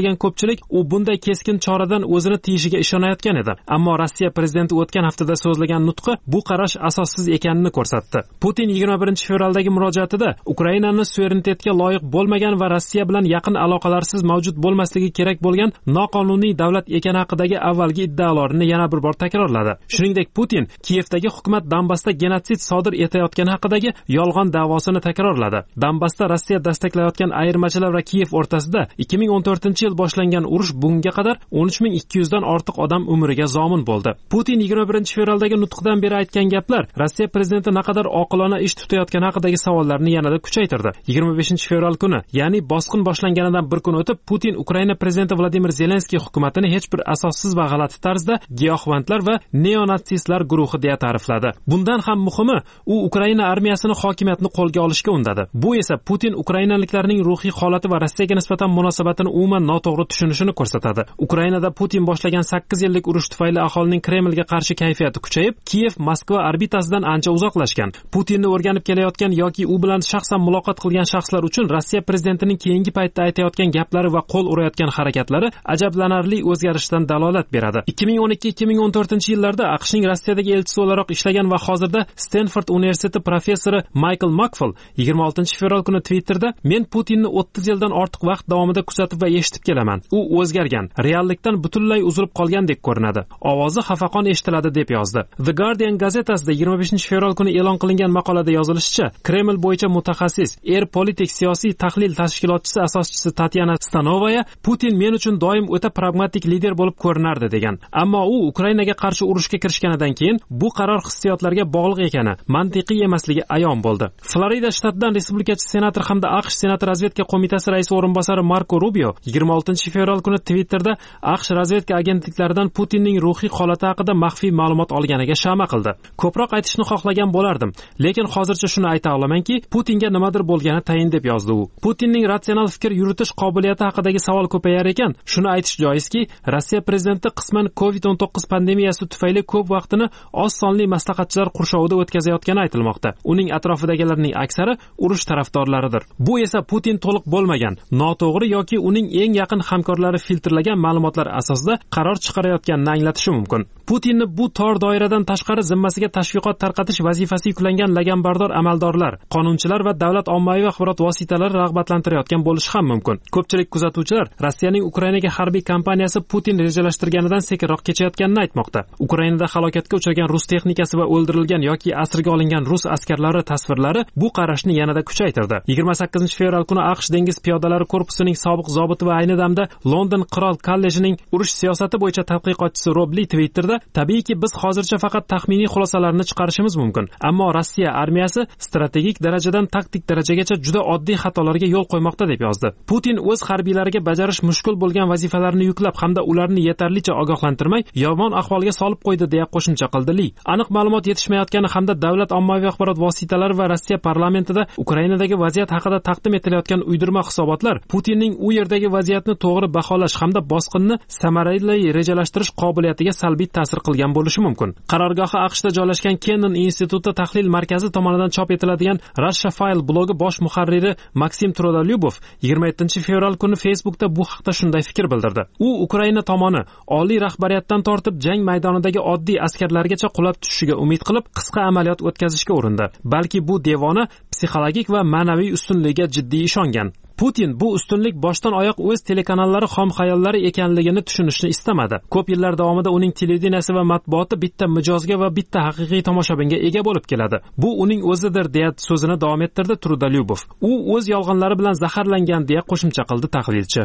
ko'pchilik u bunday keskin choradan o'zini tiyishiga ishonayotgan edi. Ammo Rossiya prezidenti o'tgan haftada so'zlagan nutqi bu qarash asossiz ekanini ko'rsatdi. Putin yigirma birinchi fevraldagi murojaatida Ukrainani suverenitetga loyiq bo'lmagan va Rossiya bilan yaqin aloqalarsiz mavjud bo'lmasligi kerak bo'lgan noqonuniy davlat ekani haqidagi avvalgi iddaolarini yana bir bor takrorladi. Shuningdek, Putin Kiyevdagi hukumat Donbassda genotsid sodir etayotgani haqidagi yolg'on da'vosini takrorladi. Donbassda Rossiya dastaklayotgan ayirmachilar va Kiyev o'rtasida ikki ming o'n to'rtinchi yil boshlangan urush bunga qadar o'n uch ming ikki yuz dan ortiq odam umriga zomin bo'ldi. Putin yigirma birinchi fevraldagi nutqidan beri aytgan gaplar Rossiya prezidenti naqadar oqilona ish tutayotgani haqidagi savollarni yanada kuchaytirdi. yigirma beshinchi fevral kuni, ya'ni bosqin boshlanganidan bir kun o'tib, Putin Ukraina prezidenti Vladimir Zelenskiy hukumatini hech bir asossiz va g'alati tarzda giyohvandlar va neonatsistlar guruhi deya ta'rifladi. Bundan ham muhimi, u Ukraina armiyasini hokimiyatni qo'lga olishga undadi. Bu esa Putin ukrainaliklarning ruhiy holati va Rossiyaga nisbatan munosabatini umuman noto'g'ri tushunishini ko'rsatadi. Ukrainada Putin boshlagan sakkiz yillik urush tufayli aholining Kremlga qarshi kayfiyati kuchayib, Kiyev Moskva orbitasidan ancha uzoqlashgan. Putinni o'rganib kelayotgan yoki u bilan shaxsan muloqot qilgan shaxslar uchun Rossiya prezidentining keyingi paytda aytayotgan gaplari va qo'l urayotgan harakatlari ajablanarli o'zgarishdan dalolat beradi. ikki ming o'n ikki ikki ming o'n to'rtinchi yillarda AQShning Rossiyadagi elchisi o'laroq ishlagan va hozirda Stanford universiteti professori Michael Makfall yigirma oltinchi fevral kuni Twitterda "Men Putinni o'ttiz yildan ortiq vaqt davomida kuzatib va eshitib kelaman. U o'zgargan, reallikdan butunlay uzilib qolgandek ko'rinadi. Ovozi xafaqon eshitiladi" deb yozdi. The Guardian gazetasida yigirma beshinchi fevral kuni e'lon qilingan maqolada yozilishicha, Kreml bo'yicha mutaxassis, Air Politics siyosiy tahlil tashkilotchisi asoschisi Tatyana Stanovaya Putin men uchun doim o'ta pragmatik lider bo'lib ko'rinardi degan. Ammo u Ukrainaga qarshi urushga kirishganidan keyin bu qaror hissiyotlarga bog'liq ekani, mantiqiy emasligi ayon bo'ldi. Florida shtatidan respublikachi senator hamda AQSh Senat razvedka qo'mitasi raisi o'rinbosari Marko Rubio yigirma oltinchi fevral kuni Twitterda AQSh razvedka agentliklaridan Putinning ruhiy holati haqida maxfiy ma'lumot olganiga shama qildi. Ko'proq aytishni xohlagan bo'lardim, lekin hozircha shuni ayta olamanki, Putinga nimadir bo'lgani tayin deb yozdi u. Putinning ratsional fikr yuritish qobiliyati haqidagi savol ko'payar ekan, shuni aytish joizki, Rossiya prezidenti qisman covid o'n to'qqiz pandemiyasi tufayli ko'p vaqtini oz sonli maslahatchilar qurshovida o'tkazayotgani aytilmoqda. Uning atrofidagilarning aksari urush tarafdorlaridir. Bu esa Putin to'liq bo'lmagan, noto'g'ri yoki uning eng yaqin hamkorlari filtrlagan ma'lumotlar asosida qaror chiqarayotganini anglatishi mumkin. Putinni bu tor doiradan tashqari zimmasiga tashviqot tarqatish vazifasi yuklangan laganbardor amaldorlar, qonunchilar va davlat ommaviy axborot vositalari rag'batlantirayotgan bo'lishi ham mumkin. Ko'pchilik kuzatuvchilar Rossiyaning Ukrainaga harbiy kampaniyasi Putin rejalashtirganidan sekinroq kechayotganini aytmoqda. Ukrainada halokatga uchragan rus texnikasi va o'ldirilgan yoki asirga olingan rus askarlari tasvirlari bu qarashni yanada kuchaytirdi. yigirma sakkizinchi fevral kuni AQSh dengiz piyodalari korpusining sobiq zobiti va ayni damda London qirol kollejining urush siyosati bo'yicha tadqiqotchisi Rob Lee Twitterda "Tabiiyki biz hozircha faqat taxminiy xulosalarni chiqarishimiz mumkin, ammo Rossiya armiyasi strategik darajadan taktik darajagacha juda oddiy xatolarga yo'l qo'ymoqda" deb yozdi. Putin o'z harbiylariga bajarish mushkul bo'lgan vazifalarni yuklab hamda ularni yetarlicha ogohlantirmay yomon ahvolga solib qo'ydi deya qo'shimcha qildi Lee. Aniq ma'lumot yetishmayotgani hamda davlat ommaviy axborot vositalari va Rossiya parlamentida Ukrainadagi vaziyat haqida taqdim etilayotgan uydirma hisobotlar Putinning u yerdagi vaziyatni to'g'ri baholash hamda bosqinni samarali rejalashtirish qobiliyatiga salbiy ta'sir qilgan bo'lishi mumkin. Qarorgohi AQShda joylashgan Kennan instituti tahlil markazi tomonidan chop etiladigan Russia File blogi bosh muharriri Maksim Trodolyubov yigirma yettinchi fevral kuni Facebookda bu haqda shunday fikr bildirdi. U Ukraina tomoni oliy rahbariyatdan tortib jang maydonidagi oddiy askarlargacha qulab tushishiga umid qilib qisqa amaliyot o'tkazishga urindi. Balki bu devona psixologik va ma'naviy ustunligiga jiddiy ishongan. Putin bu ustunlik boshdan oyoq o'z telekanallari xom xayollari ekanligini tushunishni istamadi. Ko'p yillar davomida uning televideniyasi va matbuoti bitta mijozga va bitta haqiqiy tomoshabinga ega bo'lib keladi. Bu uning o'zidir deya so'zini davom ettirdi Trudolyubov. U o'z yolg'onlari bilan zaharlangan deya qo'shimcha qildi tahlilchi.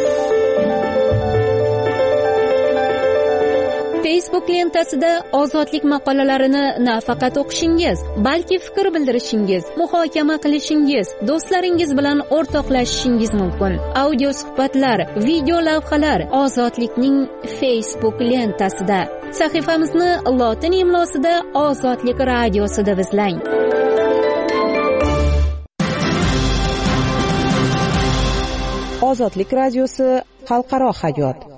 Facebook lentasida ozodlik maqolalarini nafaqat o'qishingiz, balki fikr bildirishingiz, muhokama qilishingiz, do'stlaringiz bilan o'rtoqlashishingiz mumkin. Audio suhbatlar, video lavhalar Ozodlikning Facebook lentasida. Sahifamizni lotin imlosida Ozodlik radiosi deb izlang. Ozodlik radiosi xalqaro hayot.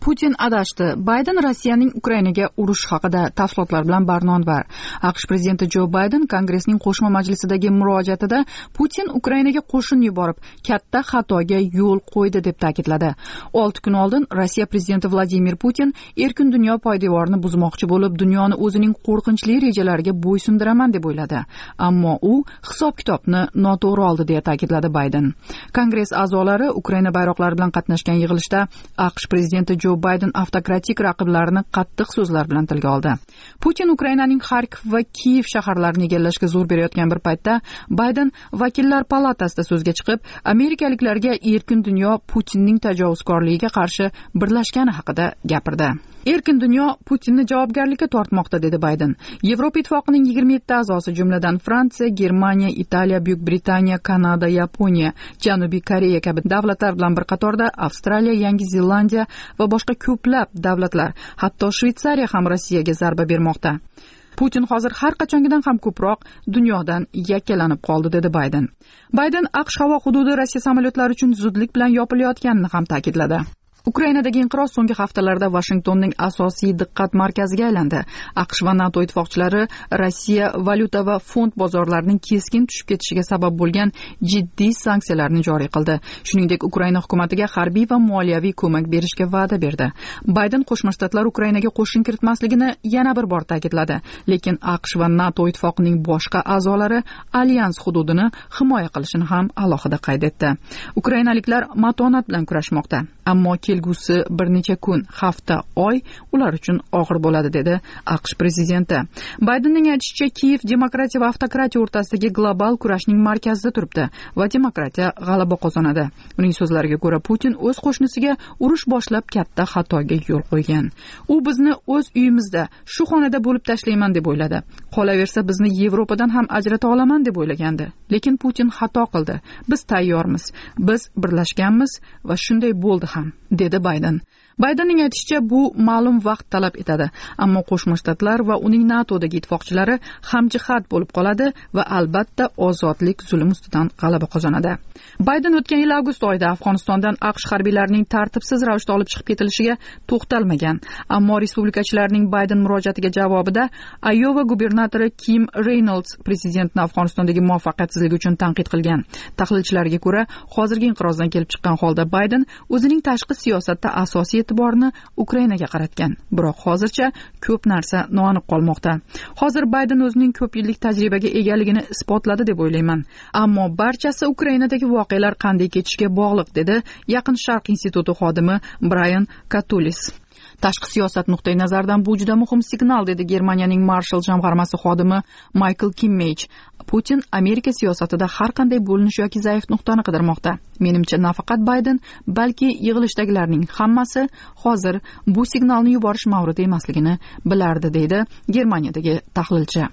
Putin adashdi. Bayden Rossiyaning Ukrainaga urush haqida tafsilotlar bilan barnonvar. AQSh prezidenti Jo Bayden Kongressning qo'shma majlisidagi murojaatida Putin Ukrainaga qo'shin yuborib, katta xatoga yo'l qo'ydi deb ta'kidladi. olti kun oldin Rossiya prezidenti Vladimir Putin erkin dunyo poydevorini buzmoqchi bo'lib, dunyoni o'zining qo'rqinchli rejalariga bo'ysundiraman deb o'yladi. Ammo u hisob-kitobni noto'g'ri oldi deya ta'kidladi Bayden. Kongress a'zolari Ukraina bayroqlari bilan qatnashgan yig'ilishda AQSh prezidenti Jo Bayden avtokratik raqiblarini qattiq so'zlar bilan tilga oldi. Putin Ukrainaning Xarkov va Kiyev shaharlarini egallashga zo'r berayotgan bir paytda Bayden vakillar palatasida so'zga chiqib, amerikaliklarga erkin dunyo Putinning tajovuzkorligiga qarshi birlashgani haqida gapirdi. Erkin dunyo Putinni javobgarlikka tortmoqda dedi Bayden. Yevropa ittifoqining yigirma yetti a'zosi, jumladan Fransiya, Germaniya, Italiya, Buyuk Britaniya, Kanada, Yaponiya, Janubiy Koreya kabi davlatlar bilan bir qatorda Avstraliya, Yangi Zelandiya va boshqa ko'plab davlatlar, hatto Shveysariya ham Rossiyaga zarba bermoqda. Putin hozir har qachongidan ham ko'proq dunyodan yakkalanib qoldi dedi Bayden. Bayden AQSh havo hududi Rossiya samolyotlari uchun zudlik bilan yopilayotganini ham ta'kidladi. Ukrainadagi inqiroz so'nggi haftalarda Washingtonning asosiy diqqat markaziga aylandi. AQSh va NATO ittifoqchilari Rossiya valyuta va fond bozorlarining keskin tushib ketishiga sabab bo'lgan jiddiy sanksiyalarni joriy qildi. Shuningdek, Ukraina hukumatiga harbiy va moliyaviy ko'mak berishga va'da berdi. Bayden Qo'shma Shtatlar Ukrainaga qo'shin kiritmasligini yana bir bor ta'kidladi, lekin AQSh va NATO ittifoqining boshqa a'zolari alyans hududini himoya qilishini ham alohida qayd etdi. Ukrainaliklar matonat bilan kurashmoqda, ammo kelgusi bir necha kun, hafta, oy ular uchun og'ir bo'ladi dedi AQSh prezidenti. Baydenning aytishicha, Kiyev demokratiya va avtokratiya o'rtasidagi global kurashning markazida turibdi va demokratiya g'alaba qozonadi. Uning so'zlariga ko'ra, Putin o'z qo'shnisiga urush boshlab katta xatoga yo'l qo'ygan. U bizni o'z uyimizda, shu xonada bo'lib tashlayman deb o'yladi. Qolaversa bizni Yevropadan ham ajrata olaman deb o'ylagandi. Lekin Putin xato qildi. Biz tayyormiz, biz birlashganmiz va shunday bo'ldi ham, dedi Bayden. Baydenning aytishicha, bu ma'lum vaqt talab etadi, ammo Qo'shma Shtatlar va uning NATOdagi ittifoqchilari hamjihat bo'lib qoladi va albatta ozodlik zulm ustidan g'alaba qozonadi. Bayden o'tgan yil avgust oyida Afg'onistondan AQSh harbiylarining tartibsiz ravishda olib chiqib ketilishiga to'xtalmagan, ammo respublikachilarning Bayden murojaatiga javobida Ayova gubernatori Kim Reynolds prezidentni Afg'onistondagi muvaffaqiyatsizligi uchun tanqid qilgan. Tahlilchilarga ko'ra, hozirgi inqirozdan kelib chiqqan holda Bayden o'zining tashqi siyosatda asosiy e'tiborni Ukrainaga qaratgan. Biroq hozircha ko'p narsa noaniq qolmoqda. Hozir Bayden o'zining ko'p yillik tajribaga egaligini isbotladi deb o'ylayman. Ammo barchasi Ukrainadagi voqealar qanday ketishiga bog'liq, dedi Yaqin Sharq instituti xodimi Brian Katulis. Tashqi siyosat nuqtai nazaridan bu juda muhim signal, dedi Germaniyaning Marshall jamg'armasi xodimi Michael Kimmage. Putin Amerika siyosatida har qanday bo'linish yoki zaif nuqtani qidirmoqda. Menimcha, nafaqat Bayden, balki yig'ilishdagilarning hammasi hozir bu signalni yuborish mavridi emasligini bilardi, deydi Germaniyadagi tahlilchi.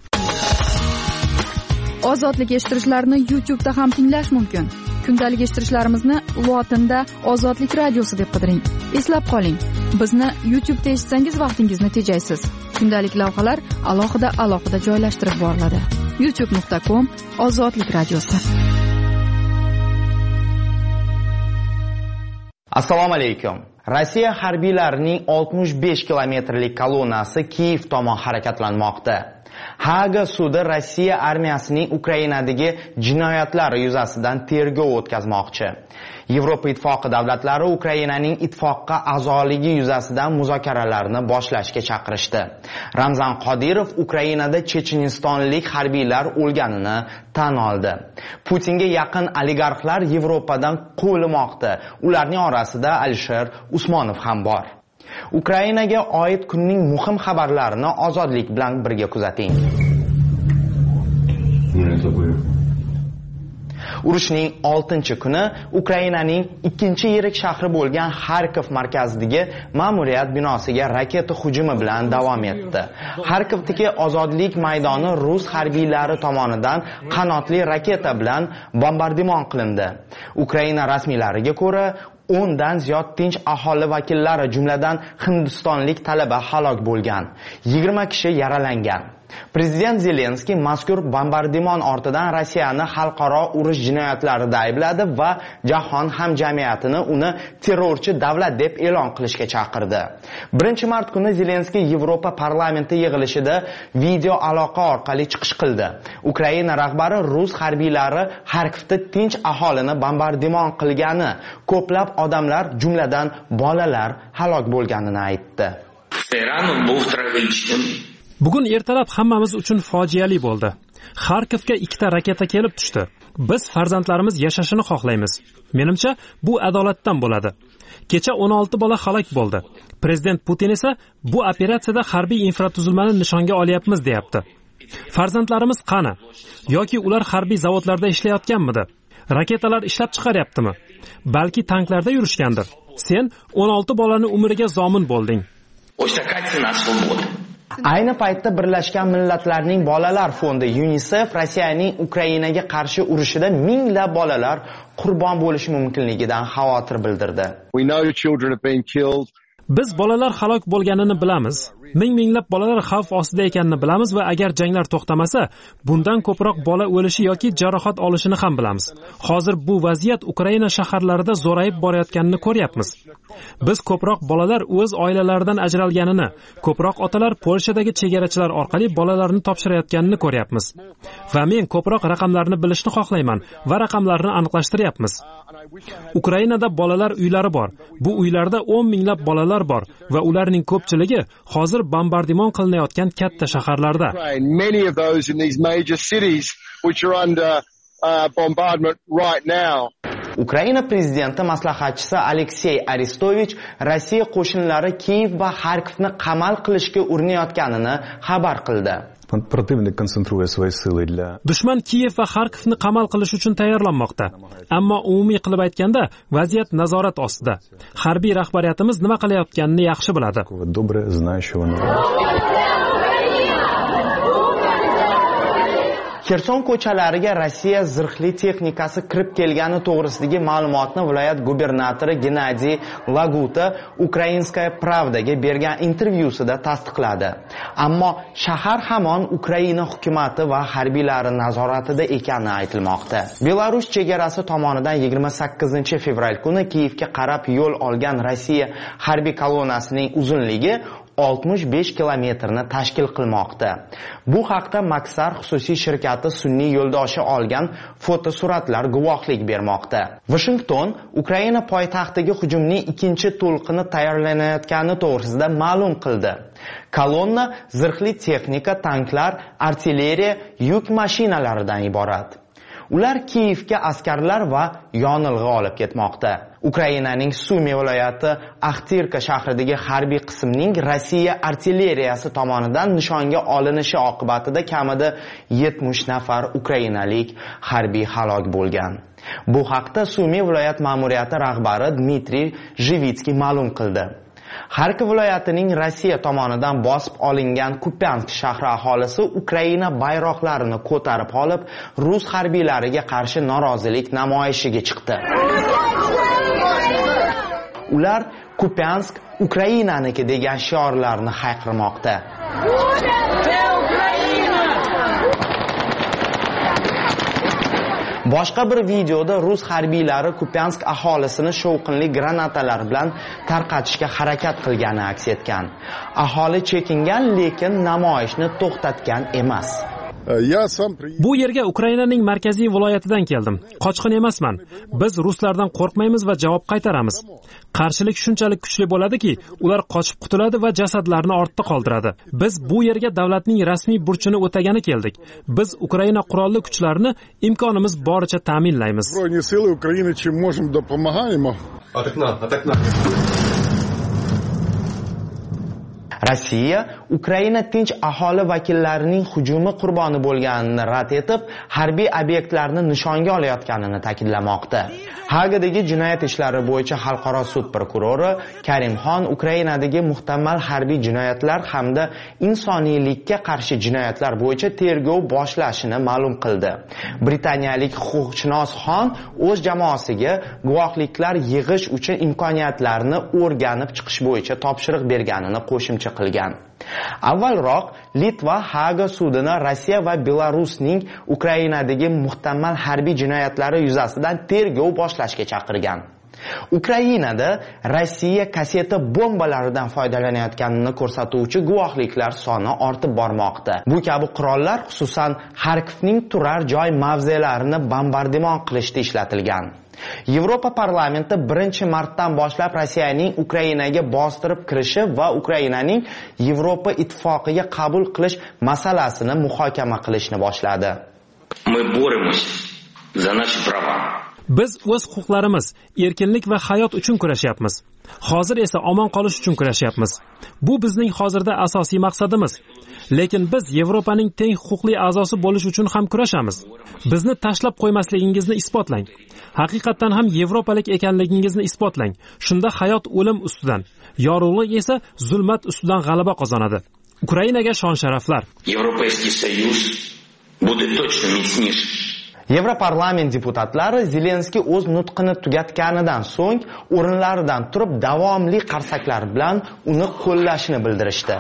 Ozodlik eshittirishlarni YouTube'da ham tinglash mumkin. Kundalik eshittirishlarimizni lotinda Ozodlik radiosi deb qidiring. Eslab qoling, bizni YouTube'da eshitsangiz vaqtingizni tejaysiz. Kundalik lavhalar alohida alohida joylashtirib boriladi. youtube nuqta com Ozodlik radiosi. Assalomu alaykum. Rossiya harbiylarining oltmish besh kilometrlik kolonnasi Kiyev tomon harakatlanmoqda. Haga sudi Rossiya armiyasining Ukrainadagi jinoyatlari yuzasidan tergov o'tkazmoqchi. Yevropa ittifoqi davlatlari Ukrainaning ittifoqqa a'zoligi yuzasidan muzokaralarni boshlashga chaqirishdi. Ramzan Qodirov Ukrainada chechenistonlik harbiylar o'lganini tan oldi. Putinga yaqin oligarxlar Yevropadan quvlimoqda. Ularning orasida Alisher Usmonov ham bor. Ukrainaga oid kunning muhim xabarlarini Ozodlik bilan birga kuzating. Urushning oltinchi kuni Ukrainaning ikkinchi yirik shahri bo'lgan Xarkov markazidagi ma'muriyat binosiga raketa hujumi bilan davom etdi. Xarkovdagi Ozodlik maydoni rus harbiylari tomonidan qanotli raketa bilan bombardimon qilindi. Ukraina rasmiylariga ko'ra, o'ndan ziyod tinch aholi vakillari, jumladan hindistonlik talaba halok bo'lgan. yigirma kishi yaralangan. Prezident Zelenskiy mazkur bombardimon ortidan Rossiyani xalqaro urush jinoyatlarida aybladi va jahon hamjamiyatini uni terrorchi davlat deb e'lon qilishga chaqirdi. birinchi mart kuni Zelenskiy Yevropa parlamenti yig'ilishida video aloqa orqali chiqish qildi. Ukraina rahbari rus harbiylari Xarkovda tinch aholini bombardimon qilgani, ko'plab odamlar, jumladan bolalar halok bo'lganini aytdi. Bugun ertalab hammamiz uchun fojiali bo'ldi. Xarkovga ikkita raketa kelib tushdi. Biz farzandlarimiz yashashini xohlaymiz. Menimcha, bu adolatdan bo'ladi. Kecha o'n olti bola halok bo'ldi. Prezident Putin esa bu operatsiyada harbiy infratuzilmani nishonga olyapmiz deyapti. Farzandlarimiz qani? Yoki ular harbiy zavodlarda ishlayotganmidi? Raketalar ishlab chiqaryaptimi? Balki tanklarda yurishgandir. Sen o'n olti bolani umriga zomin bo'lding. Ayni paytda Birlashgan Millatlarning Bolalar fondi UNICEF Rossiyaning Ukrainaga qarshi urushida minglab bolalar qurbon bo'lishi mumkinligidan xavotir bildirdi. Biz bolalar halok bo'lganini bilamiz. Ming-minglab bolalar xavf ostida ekanini bilamiz va agar janglar to'xtamasa, bundan ko'proq bola o'lishi yoki jarohat olishini ham bilamiz. Hozir bu vaziyat Ukraina shaharlarida zo'rayib borayotganini ko'ryapmiz. Biz ko'proq bolalar o'z oilalaridan ajralganini, ko'proq otalar Polshadagi chegarachilar orqali bolalarni topshirayotganini ko'ryapmiz. Va men ko'proq raqamlarni bilishni xohlayman va raqamlarni aniqlashtiryapmiz. Ukrainada bolalar uylari bor. Bu uylarda o'n minglab bolalar bor va ularning ko'pchiligi hozir bombardimon qilinayotgan katta shaharlarda. Many of those in these major cities which are under uh, bombardment right now. Ukraina prezidenti maslahatchisi Aleksey Arestovich Rossiya qo'shinlari Kiyev va Xarkovni qamal qilishga urinayotganini xabar qildi. Dushman Kiyev va Xarkovni qamal qilish uchun tayyorlanmoqda. Ammo umumiy qilib aytganda, vaziyat nazorat ostida. Harbiy rahbariyatimiz nima qilayotganini yaxshi biladi. Kherson ko'chalariga Rossiya zirhli texnikasi kirib kelgani to'g'risidagi ma'lumotni viloyat gubernatori Gennadiy Laguta Ukrainskaya Pravdaga bergan intervyusida tasdiqladi. Ammo shahar hamon Ukraina hukumatı va harbiylari nazoratida ekani aytilmoqda. Belarus chegarasi tomonidan yigirma sakkizinchi fevral kuni Kiyevga qarab yo'l olgan Rossiya harbiy kolonnasining uzunligi oltmish besh kilometrni tashkil qilmoqda. Bu haqda Maxar xususiy shirkati sun'iy yo'ldoshi olgan fotosuratlar guvohlik bermoqda. Washington Ukraina poytaxtiga hujumning ikkinchi to'lqini tayyorlanayotgani to'g'risida ma'lum qildi. Kolonna zirhli texnika, tanklar, artilleriya, yuk mashinalaridan iborat. Ular Kiyevga askarlar va yonilg'i olib ketmoqda. Ukrainaning Sumi viloyati Axtirka shahridagi harbiy qismning Rossiya artilleriyasi tomonidan nishonga olinishi oqibatida kamida yetmish nafar ukrainalik harbiy halok bo'lgan. Bu haqda Sumi viloyat ma'muriyati rahbari Dmitriy Zhivitskiy ma'lum qildi. Xarkov viloyatining Rossiya tomonidan bosib olingan Kupiansk shahri aholisi Ukraina bayroqlarini ko'tarib olib, rus harbiylariga qarshi norozilik namoyishiga chiqdi. Ular Kupiansk Ukrainaniki degan shiorlarni hayqirmoqda. Boshqa bir videoda rus harbiylari Kupiansk aholisini shovqinli granatalar bilan tarqatishga harakat qilgani aks etgan. Aholi chekingan, lekin namoyishni to'xtatgan emas. Bu yerga Ukrainaning markaziy viloyatidan keldim. Qochqin emasman. Biz ruslardan qo'rqmaymiz va javob qaytaramiz. Qarshilik shunchalik kuchli bo'ladiki, ular qochib qutuladi va jasadlarni ortda qoldiradi. Biz bu yerga davlatning rasmiy burchini o'tagani keldik. Biz Ukraina qurolli kuchlarini imkonimiz boricha ta'minlaymiz. Rossiya Ukraina tinch aholi vakillarining hujumi qurboni bo'lganini rad etib, harbiy obyektlarni nishonga olayotganini ta'kidlamoqda. Hagadagi jinoyat ishlari bo'yicha xalqaro sud prokurori Karimxon Ukrainadagi muhtamal harbiy jinoyatlar hamda insoniylikka qarshi jinoyatlar bo'yicha tergov boshlashini ma'lum qildi. Britaniyalik huquqshunos Xon o'z jamoasiga guvohliklar yig'ish uchun imkoniyatlarni o'rganib chiqish bo'yicha topshiriq berganini qo'shimcha deklaratsiya qilgan. Avvalroq Litva Haga sudini Rossiya va Belarusning Ukrainadagi muhtamal harbiy jinoyatlari yuzasidan tergov boshlashga chaqirgan. Ukrainada Rossiya kasseta bombalaridan foydalanayotganini ko'rsatuvchi guvohliklar soni ortib bormoqda. Bu kabi qurollar xususan Xarkovning turar joy mavzelarini bombardimon qilishda ishlatilgan. Yevropa parlamenti birinchi martdan boshlab Rossiyaning Ukrainaga bostirib kirishi va Ukrainaning Yevropa ittifoqiga qabul qilish masalasini muhokama qilishni boshladi. Мы боремся за наши права. Biz o'z huquqlarimiz, erkinlik va hayot uchun kurashyapmiz. Hozir esa omon qolish uchun kurashyapmiz. Bu bizning hozirda asosiy maqsadimiz. Lekin biz Yevropaning teng huquqli a'zosi bo'lish uchun ham kurashamiz. Bizni tashlab qo'ymasligingizni isbotlang. Haqiqatan ham Yevropalik ekanligingizni isbotlang. Shunda hayot o'lim ustidan, yorug'lik esa zulmat ustidan g'alaba qozonadi. Ukrainaga shon-sharaflar. Европейский союз будет точно мощнейшим. Yevroparlament deputatlari Zelenskiy o'z nutqini tugatganidan so'ng o'rinlaridan turib davomli qarsaklar bilan uni qo'llashini bildirishdi.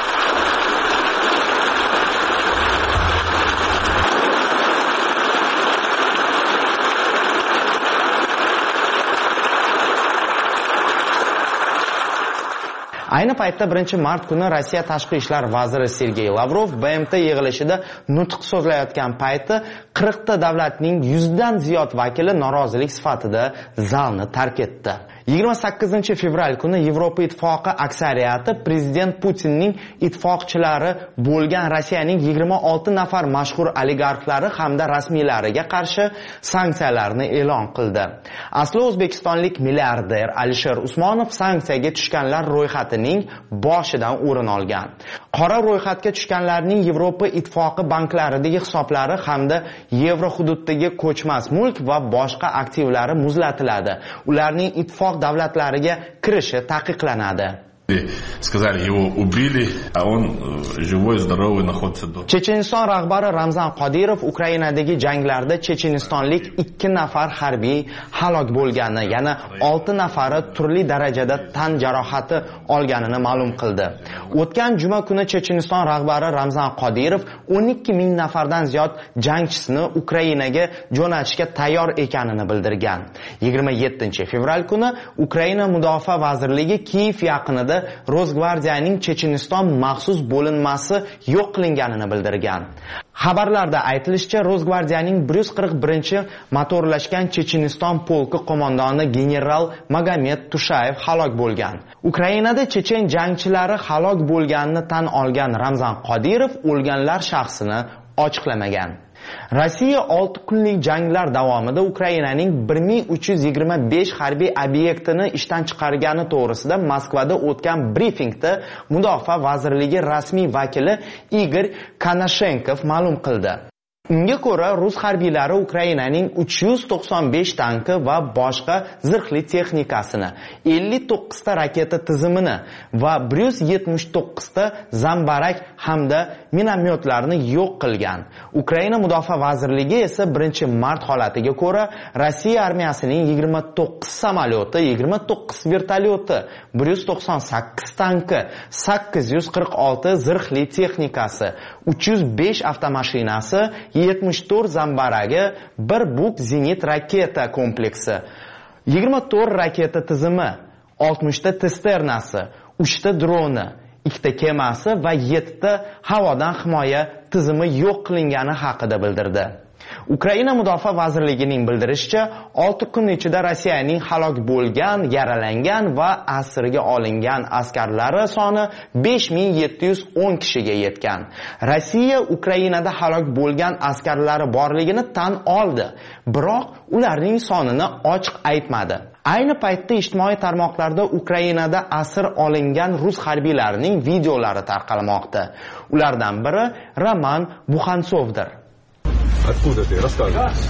Ayni paytda birinchi mart kuni Rossiya tashqi ishlar vaziri Sergey Lavrov B M T yig'ilishida nutq so'zlayotgan payti qirq ta davlatning yuzdan ziyod vakili norozilik sifatida zalni tark etdi. yigirma sakkizinchi fevral kuni Yevropa ittifoqi aksariyati prezident Putinning ittifoqchilari bo'lgan Rossiyaning yigirma olti nafar mashhur oligarxlari hamda rasmiylariga qarshi sanksiyalarni e'lon qildi. Asli o'zbekistonlik milliarder Alisher Usmonov sanksiyaga tushganlar ro'yxatining boshidan o'rin olgan. Qora ro'yxatga tushganlarning Yevropa ittifoqi banklaridagi hisoblari hamda yevro hududdagi ko'chmas mulk va boshqa aktivlari muzlatiladi. Ularning ittifoq davlatlariga kirishi taqiqlanadi. Сказали, его убили, а он живой, здоровый находится дома. Checheniston rahbari Ramzan Qodirov Ukrainadagi janglarda chechenistonlik ikki nafar harbiy halok bo'lgani, yana olti nafari turli darajada tan jarohati olganini ma'lum qildi. O'tgan juma kuni Checheniston rahbari Ramzan Qodirov o'n ikki ming nafardan ziyod jangchisini Ukrainaga jo'natishga tayyor ekanini bildirgan. yigirma yettinchi fevral kuni Ukraina mudofaa vazirligi Kiyev yaqinida Rosgvardiyaning Checheniston maxsus bo'linmasi yo'q qilinganini bildirgan. Xabarlarda aytilishicha, Rosgvardiyaning bir yuz qirq birinchi motorlashgan Checheniston polki qo'mondoni general Magomed Tushayev halok bo'lgan. Ukrainada chechen jangchilari halok bo'lganini tan olgan Ramzan Qodirov o'lganlar shaxsini ochiqlamagan. Rossiya olti kunlik janglar davomida Ukrainaning bir ming uch yuz yigirma besh harbiy obyektini ishdan chiqargani to'g'risida Moskvada o'tgan brifingda Mudofaa vazirligi rasmiy vakili Igor Konashenkov ma'lum qildi. Unga ko'ra, rus harbiylari Ukrainaning uch yuz to'qson besh tanki va boshqa zirhli texnikasini, ellik to'qqiz ta raketa tizimini va bir yuz yetmish to'qqiz ta zambarak hamda minomyotlarni yo'q qilgan. Ukraina mudofaa vazirligi esa birinchi mart holatiga ko'ra Rossiya armiyasining yigirma to'qqiz samolyoti, yigirma to'qqiz vertolyoti, bir yuz to'qson sakkiz tanki, sakkiz yuz qirq olti zirhli texnikasi, uch yuz besh avtomashinasi, yetmish to'rt zambaragi, bir buk zenit raketa kompleksi, yigirma to'rt raketa tizimi, oltmish ta testernasi, uch ta droni, ikki ta kemasi va yetti ta havodan himoya tizimi yo'q qilingani haqida bildirdi. Ukraina mudofaa vazirligining bildirishicha, olti kun ichida Rossiyaning halok bo'lgan, yaralangan va asirga olingan askarlari soni besh ming yetti yuz o'n kishiga yetgan. Rossiya Ukrainada halok bo'lgan askarlari borligini tan oldi, biroq ularning sonini ochiq aytmadi. Ayni paytda ijtimoiy tarmoqlarda Ukrainada asir olingan rus harbiylarining videolari tarqalmoqda. Ulardan biri Roman Buxantsovdir. Откуда ты? Рассказывай.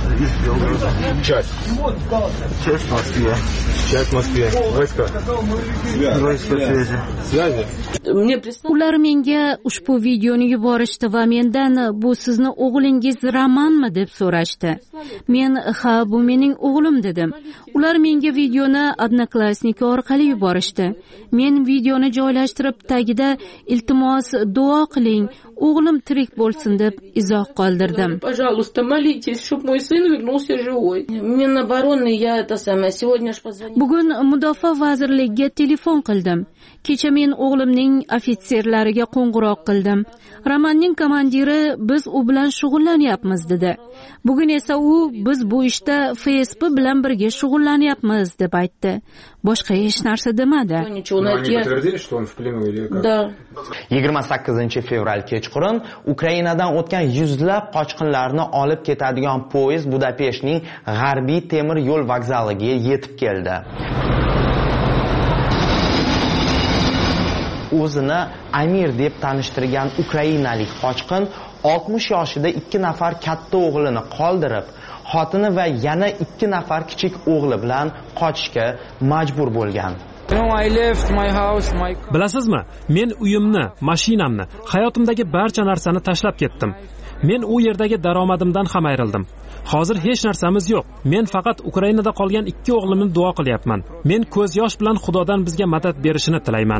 Часть. Часть в Москве. Часть в Москве. Войска. Войска связи. Связи. Ular menga ushbu videoni yuborishdi va mendan bu sizni o'g'lingiz Romanmi deb so'rashdi. Men ha, bu mening o'g'lim dedim. Ular menga videoni Odnoklassniki orqali yuborishdi. Men videoni joylashtirib tagida iltimos duo qiling, o'g'lim tirik bo'lsin deb izoh qoldirdim. Пожалуйста, молитесь, чтобы мой сын вернулся живой. Minoboronni я это самое сегодня ж позвонила. Bugun mudofaa vazirligiga telefon qildim. Kecha men o'g'limning ofitserlariga qo'ng'iroq qildim. Romanning komandiri biz u bilan shug'ullanyapmiz dedi. Bugun esa u biz bu ishda F S B bilan birga shug'ullanyapmiz deb aytdi. Boshqa hech narsa demadi. yigirma sakkizinchi fevral kechqurun Ukrainadan o'tgan yuzlab qochqinlarni olib ketadigan poyezd Budapeshtning g'arbiy temir yo'l vokzaliga yetib keldi. O'zini Amir deb tanishtirgan ukrainalik qochqin oltmish yoshida ikki nafar katta o'g'lini qoldirib, xotini va yana ikki nafar kichik o'g'li bilan qochishga majbur bo'lgan. Bilasizmi, men uyimni, mashinamni, hayotimdagi barcha narsani tashlab ketdim. Men u yerdagi daromadimdan ham ayrildim. Hozir hech narsamiz yo'q. Men faqat Ukrainada qolgan ikki o'g'limni duo qilyapman. Men ko'z yosh bilan Xudodan bizga madad berishini tilayman.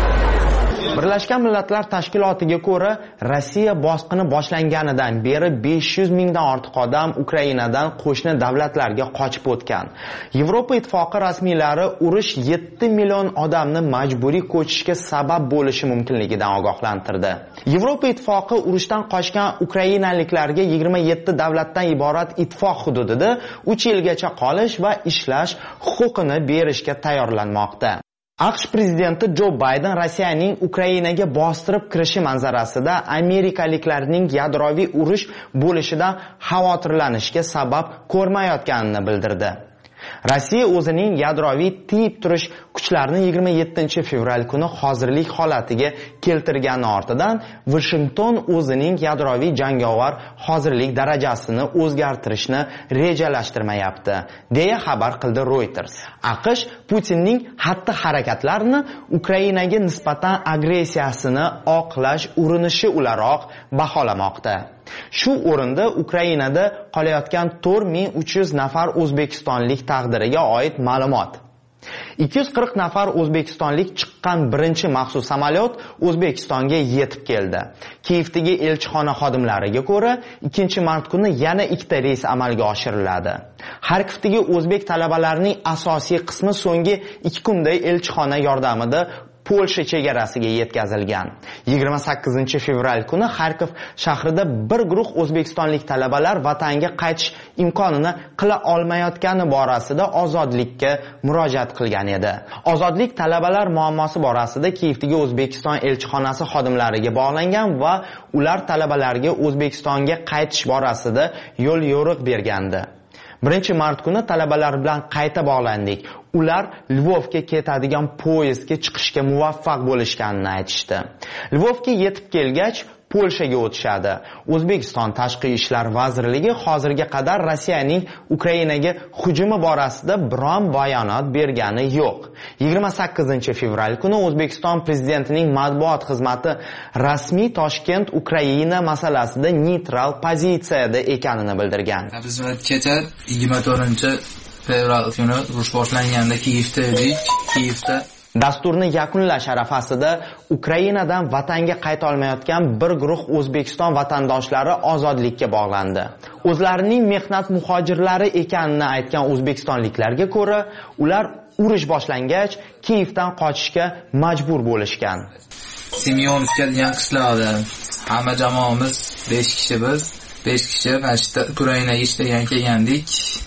Birlashgan Millatlar Tashkilotiga ko'ra, Rossiya bosqini boshlanganidan beri besh yuz mingdan ortiq odam Ukrainadan qo'shni davlatlarga qochib o'tgan. Yevropa Ittifoqi rasmiylari urush yetti million odamni majburiy ko'chishga sabab bo'lishi mumkinligidan ogohlantirdi. Yevropa Ittifoqi urushdan qochgan ukrainaliklarga yigirma yetti davlatdan iborat ittifoq hududida uch yilgacha qolish va ishlash huquqini berishga tayyorlanmoqda. AQSh prezidenti Jo Bayden Rossiyaning Ukrainaga bostirib kirishi manzarasida amerikaliklarning yadroviy urush bo'lishidan xavotirlanishga sabab ko'rmayotganini bildirdi. Rossiya o'zining yadroviy tiyib turish kuchlarini yigirma yettinchi fevral kuni hozirlik holatiga keltirgani ortidan Washington o'zining yadroviy jangovar hozirlik darajasini o'zgartirishni rejalashtirmayapti, deya xabar qildi Reuters. AQSh Putinning xatti-harakatlarini Ukrainaga nisbatan agressiyasini oqlash urinishi o'laroq baholamoqda. Shu o'rinda Ukrainada qolayotgan to'rt ming uch yuz nafar o'zbekistonlik taqdiriga oid ma'lumot. ikki yuz qirq nafar o'zbekistonlik chiqqan birinchi maxsus samolyot O'zbekistonga yetib keldi. Kiyevdagi elchixona xodimlariga ko'ra, ikkinchi mart kuni yana ikkita reys amalga oshiriladi. Xarkovdagi o'zbek talabalarining asosiy qismi so'nggi ikki kunda elchixona yordamida Polsha chegarasiga yetkazilgan. yigirma sakkizinchi fevral kuni Xarkov shahrida bir guruh o'zbekistonlik talabalar vatanga qaytish imkonini qila olmayotgani borasida ozodlikka murojaat qilgan edi. Ozodlik talabalar muammosi borasida Kiyevdagi O'zbekiston elchixonasi xodimlariga bog'langan va ular talabalarga O'zbekistonga qaytish borasida yo'l yo'riq bergandi. birinchi mart kuni talabalar bilan qayta bog'landik. Ular Lvovga ketadigan poyezdga chiqishga muvaffaq bo'lishganini aytishdi. Lvovga yetib kelgach, Polshaga o'tishadi. O'zbekiston Tashqi ishlar vazirligi hozirga qadar Rossiyaning Ukrainaga hujumi borasida biron bayonot bergani yo'q. yigirma sakkizinchi fevral kuni O'zbekiston prezidentining matbuot xizmati rasmiy Toshkent Ukraina masalasida neytral pozitsiyada ekanini bildirgan. Biz kecha yigirma to'rtinchi fevral kuni urush boshlanganda Kiyevda edik. Kiyevda Dasturni yakunlash arafasida Ukrainadan vatanga qayta olmayotgan bir guruh O'zbekiston vatandoshlari ozodlikka bog'landi. O'zlarining mehnat muhojirlari ekanini aytgan o'zbekistonliklarga ko'ra, ular urush boshlangach Kiyevdan qochishga majbur bo'lishgan. Semyonovga degan qishloqda hamma jamoamiz besh kishi biz, besh kishi mana shu Ukrainaga ishlagan kelgandik.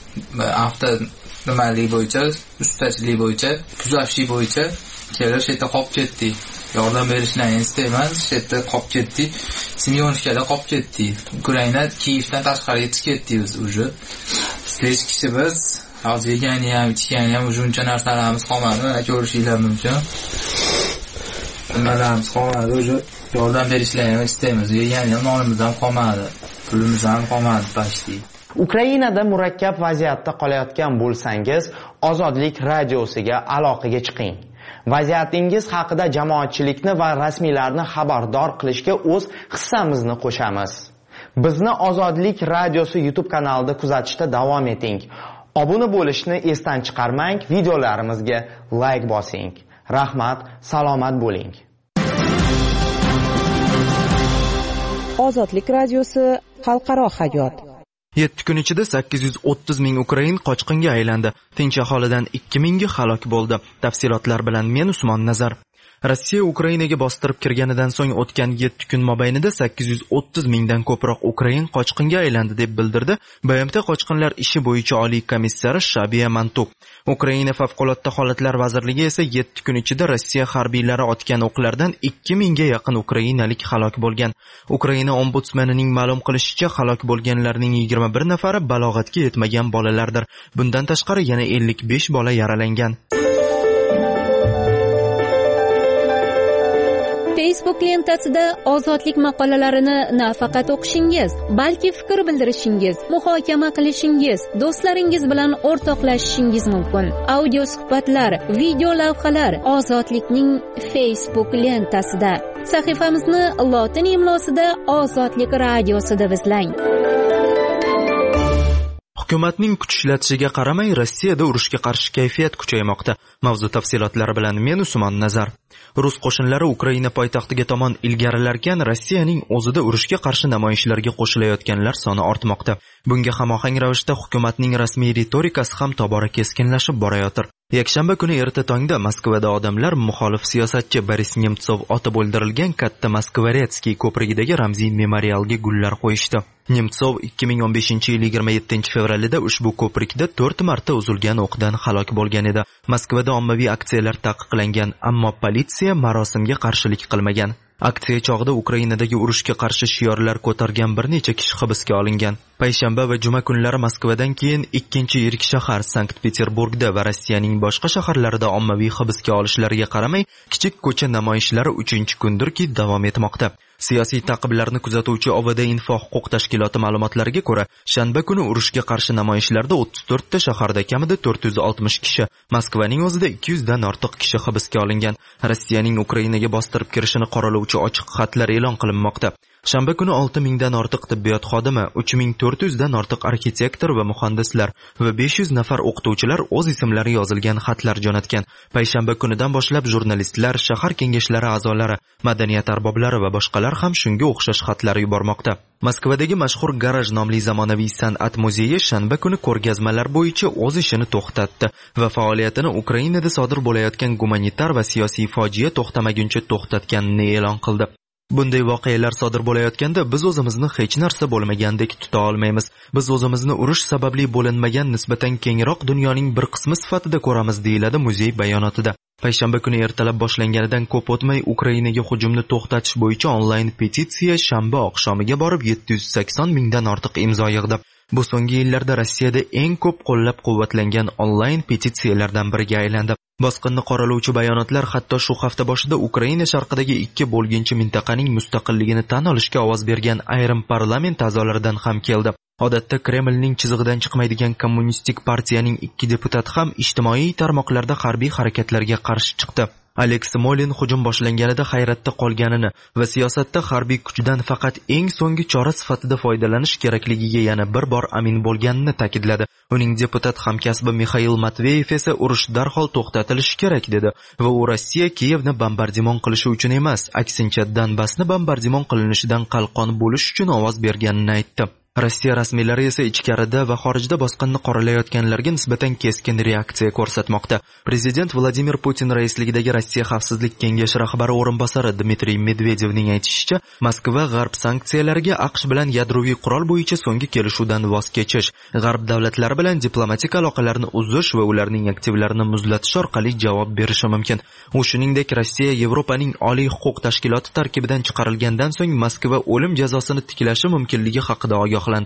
Hafta nimalik bo'yicha, ustachilik bo'yicha, kuzatishlik bo'yicha kelib shu yerda qolib ketdik. Yordam berishlarini istayman, shu yerda qolib ketdik. Semyonovkada qolib ketdik. Ukraina Kiyevdan tashqariga chiqib ketdik biz уже. besh kishi biz, hozir yegani ham, ichgani ham uncha narsalarimiz qolmadi, mana ko'rishinglar mumkin. Nimalarimiz qolmadi, уже yordam berishlarini istaymiz. Yegani ham nonimiz ham qolmadi, pulimiz ham qolmadi pashti. Ukrainada murakkab vaziyatda qolayotgan bo'lsangiz, Ozodlik radiosiga aloqaga chiqing. Vaziyatingiz haqida jamoatchilikni va rasmiylarni xabardor qilishga o'z hissamizni qo'shamiz. Bizni Ozodlik radiosi YouTube kanalida kuzatishda davom eting. Obuna bo'lishni esdan chiqarmang, videolarimizga like bosing. Rahmat, salomat bo'ling. Ozodlik radiosi xalqaro hayot. yetti kun ichida sakkiz yuz o'ttiz ming ukrain qochqinga aylandi. Tinch aholidan ikki mingi halok bo'ldi. Tafsilotlar bilan men Usmon Nazar. Rossiya Ukrainaga bostirib kirganidan so'ng o'tgan yetti kun mobaynida sakkiz yuz o'ttiz mingdan ko'proq ukrain qochqinga aylandi deb bildirdi B M T qochqinlar ishi bo'yicha oliy komissari Shabiya Mantuk. Ukraina favqulodda holatlar vazirligi esa yetti kun ichida Rossiya harbiylari otgan o'qlardan ikki mingga yaqin ukrainalik halok bo'lgan. Ukraina ombudsmanining ma'lum qilishicha, halok bo'lganlarning yigirma bir nafari balog'atga yetmagan bolalardir. Bundan tashqari yana ellik besh bola yaralangan. Facebook lentasida ozodlik maqolalarini nafaqat o'qishingiz, balki fikr bildirishingiz, muhokama qilishingiz, do'stlaringiz bilan o'rtoqlashishingiz mumkin. Audio suhbatlar, video lavhalar Ozodlikning Facebook lentasida. Sahifamizni lotin imlosida Ozodlik radiosi deb izlang. Hukumatning kuch ishlatishiga qaramay Rossiyada urushga qarshi kayfiyat kuchaymoqda. Mavzu tafsilotlari bilan men Usmon Nazar. Rus qo'shinlari Ukraina poytaxtiga tomon ilgarilarkan, Rossiyaning o'zida urushga qarshi namoyishlarga qo'shilayotganlar soni ortmoqda. Bunga hamohang ravishda hukumatning rasmiy retorikasi ham tobora keskinlashib borayotir. Yakshanba kuni erta tongda Moskvada odamlar muxolif siyosatchi Boris Nemtsov otib o'ldirilgan katta Moskvaretskiy ko'prigidagi ramziy memorialga gullar qo'yishdi. Nemtsov ikki ming o'n beshinchi yil yigirma yettinchi fevralida ushbu ko'prikda to'rt marta uzilgan o'qdan halok bo'lgan edi. Moskvada ommaviy aksiyalar taqiqlangan, ammo politsiya marosimga qarshilik qilmagan. Aksiya chog'ida Ukrainadagi urushga qarshi shiorlar ko'targan bir necha kishi hibsga olingan. Payshanba va juma kunlari Moskvadan keyin ikkinchi yirik shahar Sankt-Peterburgda va Rossiyaning boshqa shaharlarida ommaviy hibsga olishlariga qaramay, kichik ko'cha namoyishlari uchinchi kundirki davom etmoqda. Siyosiy ta'qiblarni kuzatuvchi O V D Info huquq tashkiloti ma'lumotlariga ko'ra, shanba kuni urushga qarshi namoyishlarda o'ttiz to'rtta shaharda kamida to'rt yuz oltmish kishi, Moskvaning o'zida ikki yuz dan ortiq kishi hibsga olingan. Rossiyaning Ukrainaga bostirib kirishini qoralovchi ochiq xatlar e'lon qilinmoqda. Shanba kuni olti mingdan ortiq tibbiyot xodimi, uch ming to'rt yuz dan ortiq arxitektor va muhandislar va besh yuz nafar o'qituvchilar o'z ismlari yozilgan xatlar jo'natgan. Payshanba kunidan boshlab jurnalistlar, shahar kengashlari a'zolari, madaniyat arboblari va boshqalar ham shunga o'xshash xatlar yubormoqda. Moskvadagi mashhur Garaj nomli zamonaviy san'at muzeyi shanba kuni ko'rgazmalar bo'yicha o'z ishini to'xtatdi va faoliyatini Ukrainada sodir bo'layotgan gumanitar va siyosiy fojia to'xtamaguncha to'xtatganini e'lon qildi. Bunday voqealar sodir bo'layotganda biz o'zimizni hech narsa bo'lmagandek tuta olmaymiz. Biz o'zimizni urush sababli bo'linmagan nisbatan kengroq dunyoning bir qismi sifatida ko'ramiz, deyiladi muzey bayonotida. Payshanba kuni ertalab boshlanganidan ko'p o'tmay Ukrainaga hujumni to'xtatish bo'yicha onlayn petitsiya shanba oqshomiga borib yetti yuz sakson mingdan ortiq imzo yig'di. Bu so'nggi yillarda Rossiyada eng ko'p qo'llab-quvvatlangan onlayn petitsiyalardan biriga aylandi. Bosqinni qoralovchi bayonotlar hatto shu hafta boshida Ukraina sharqidagi ikki bo'lginchi mintaqaning mustaqilligini tan olishga ovoz bergan ayrim parlament a'zolaridan ham keldi. Odatda Kremlning chizig'idan chiqmaydigan kommunistik partiyaning ikki deputati ham ijtimoiy tarmoqlarda harbiy harakatlarga qarshi chiqdi. Alex Smolin hujum boshlanganida hayratda qolganini va siyosatda harbiy kuchdan faqat eng so'nggi chora sifatida foydalanish kerakligiga yana bir bor amin bo'lganini ta'kidladi. Uning deputat hamkasbi Mikhail Matveyev esa urush darhol to'xtatilishi kerak dedi va u Rossiya Kiyevni bombardimon qilishi uchun emas, aksincha Donbassni bombardimon qilinishidan qalqon bo'lish uchun ovoz berganini aytdi. Rossiya rasmiylari esa ichkarida va xorijda bosqinni qoralayotganlarga nisbatan keskin reaksiya ko'rsatmoqda. Prezident Vladimir Putin raisligidagi Rossiya xavfsizlik kengashi rahbari o'rinbosari Dmitriy Medvedevning aytishicha, Moskva g'arb sanksiyalariga AQSh bilan yadroviy qurol bo'yicha so'nggi kelishuvdan voz kechish, g'arb davlatlari bilan diplomatik aloqalarni uzish va ularning aktivlarini muzlatish orqali javob berishi mumkin. U shuningdek, Rossiya Yevropaning oliy huquq tashkiloti tarkibidan chiqarilgandan so'ng Moskva o'lim jazosini tiklashi mumkinligi haqida ogoh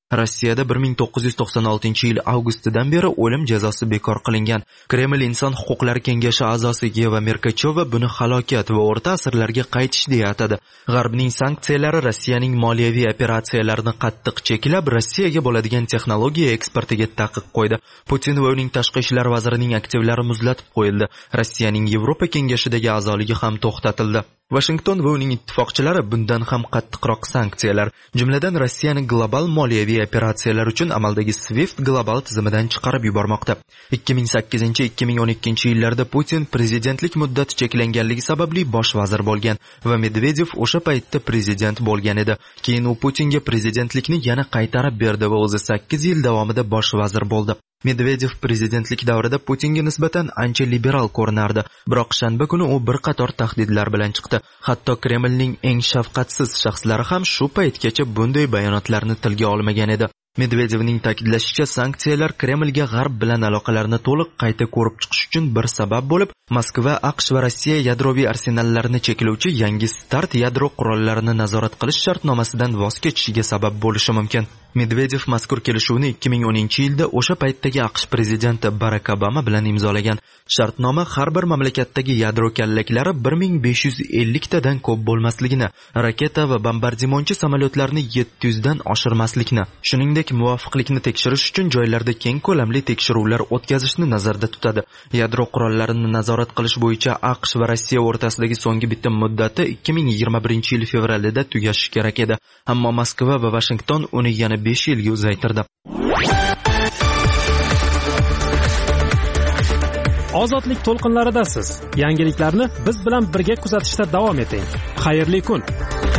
Rossiyada bir ming to'qqiz yuz to'qson oltinchi yil avgustidan beri o'lim jazosi bekor qilingan. Kreml inson huquqlari kengashi a'zosi Yeva Merkachova buni halokat va o'rta asrlarga qaytish deya atadi. G'arbning sanksiyalari Rossiyaning moliyaviy operatsiyalarini qattiq cheklab, Rossiyaga bo'ladigan texnologiya eksportiga taqiq qo'ydi. Putin va uning tashqi ishlar vazirining aktivlari muzlatib qo'yildi. Rossiyaning Yevropa kengashidagi a'zoligi ham to'xtatildi. Washington va uning ittifoqchilari bundan ham qattiqroq sanksiyalar, jumladan Rossiyani global moliyaviy operatsiyalar uchun amaldagi SWIFT global tizimidan chiqarib yubormoqda. ikki ming sakkizinchi ikki ming o'n ikkinchi yillarda Putin prezidentlik muddati cheklanganligi sababli bosh vazir bo'lgan va Medvedev o'sha paytda prezident bo'lgan edi. Keyin u Putinga prezidentlikni yana qaytarib berdi va o'zi sakkiz yil davomida bosh vazir bo'ldi. Medvedev prezidentlik davrida Putinga nisbatan ancha liberal ko'rinardi, biroq shanba kuni u bir qator tahdidlar bilan chiqdi. Hatto Kremlning eng shafqatsiz shaxslari ham shu paytgacha bunday bayonotlarni tilga olmagan edi. Medvedevning ta'kidlashicha, sanksiyalar Kremlga G'arb bilan aloqalarni to'liq qayta ko'rib chiqish uchun bir sabab bo'lib, Moskva, AQSh va Rossiya yadroviy arsenallarini cheklovchi yangi START yadro qurollarini nazorat qilish shartnomasidan voz kechishiga sabab bo'lishi mumkin. Medvedev mazkur kelishuvni ikki ming o'ninchi yilda o'sha paytdagi AQSh prezidenti Barak Obama bilan imzolagan. Shartnoma har bir mamlakatdagi yadro kallaklari bir ming besh yuz ellik tadan ko'p bo'lmasligini, raketa va bombardimonchi samolyotlarni yetti yuz dan oshirmaslikni, shuningdek muvofiqlikni tekshirish uchun joylarda keng ko'lamli tekshiruvlar o'tkazishni nazarda tutadi. Yadro qurollarini nazorat qilish bo'yicha AQSh va Rossiya o'rtasidagi so'nggi bitim muddati ikki ming yigirma birinchi yil fevralida tugashi kerak edi, ammo Moskva va Washington uni yana besh yilga uzaytirdi. Ozodlik to'lqinlaridasiz. Yangiliklarni biz bilan birga kuzatishda davom eting. Xayrli kun.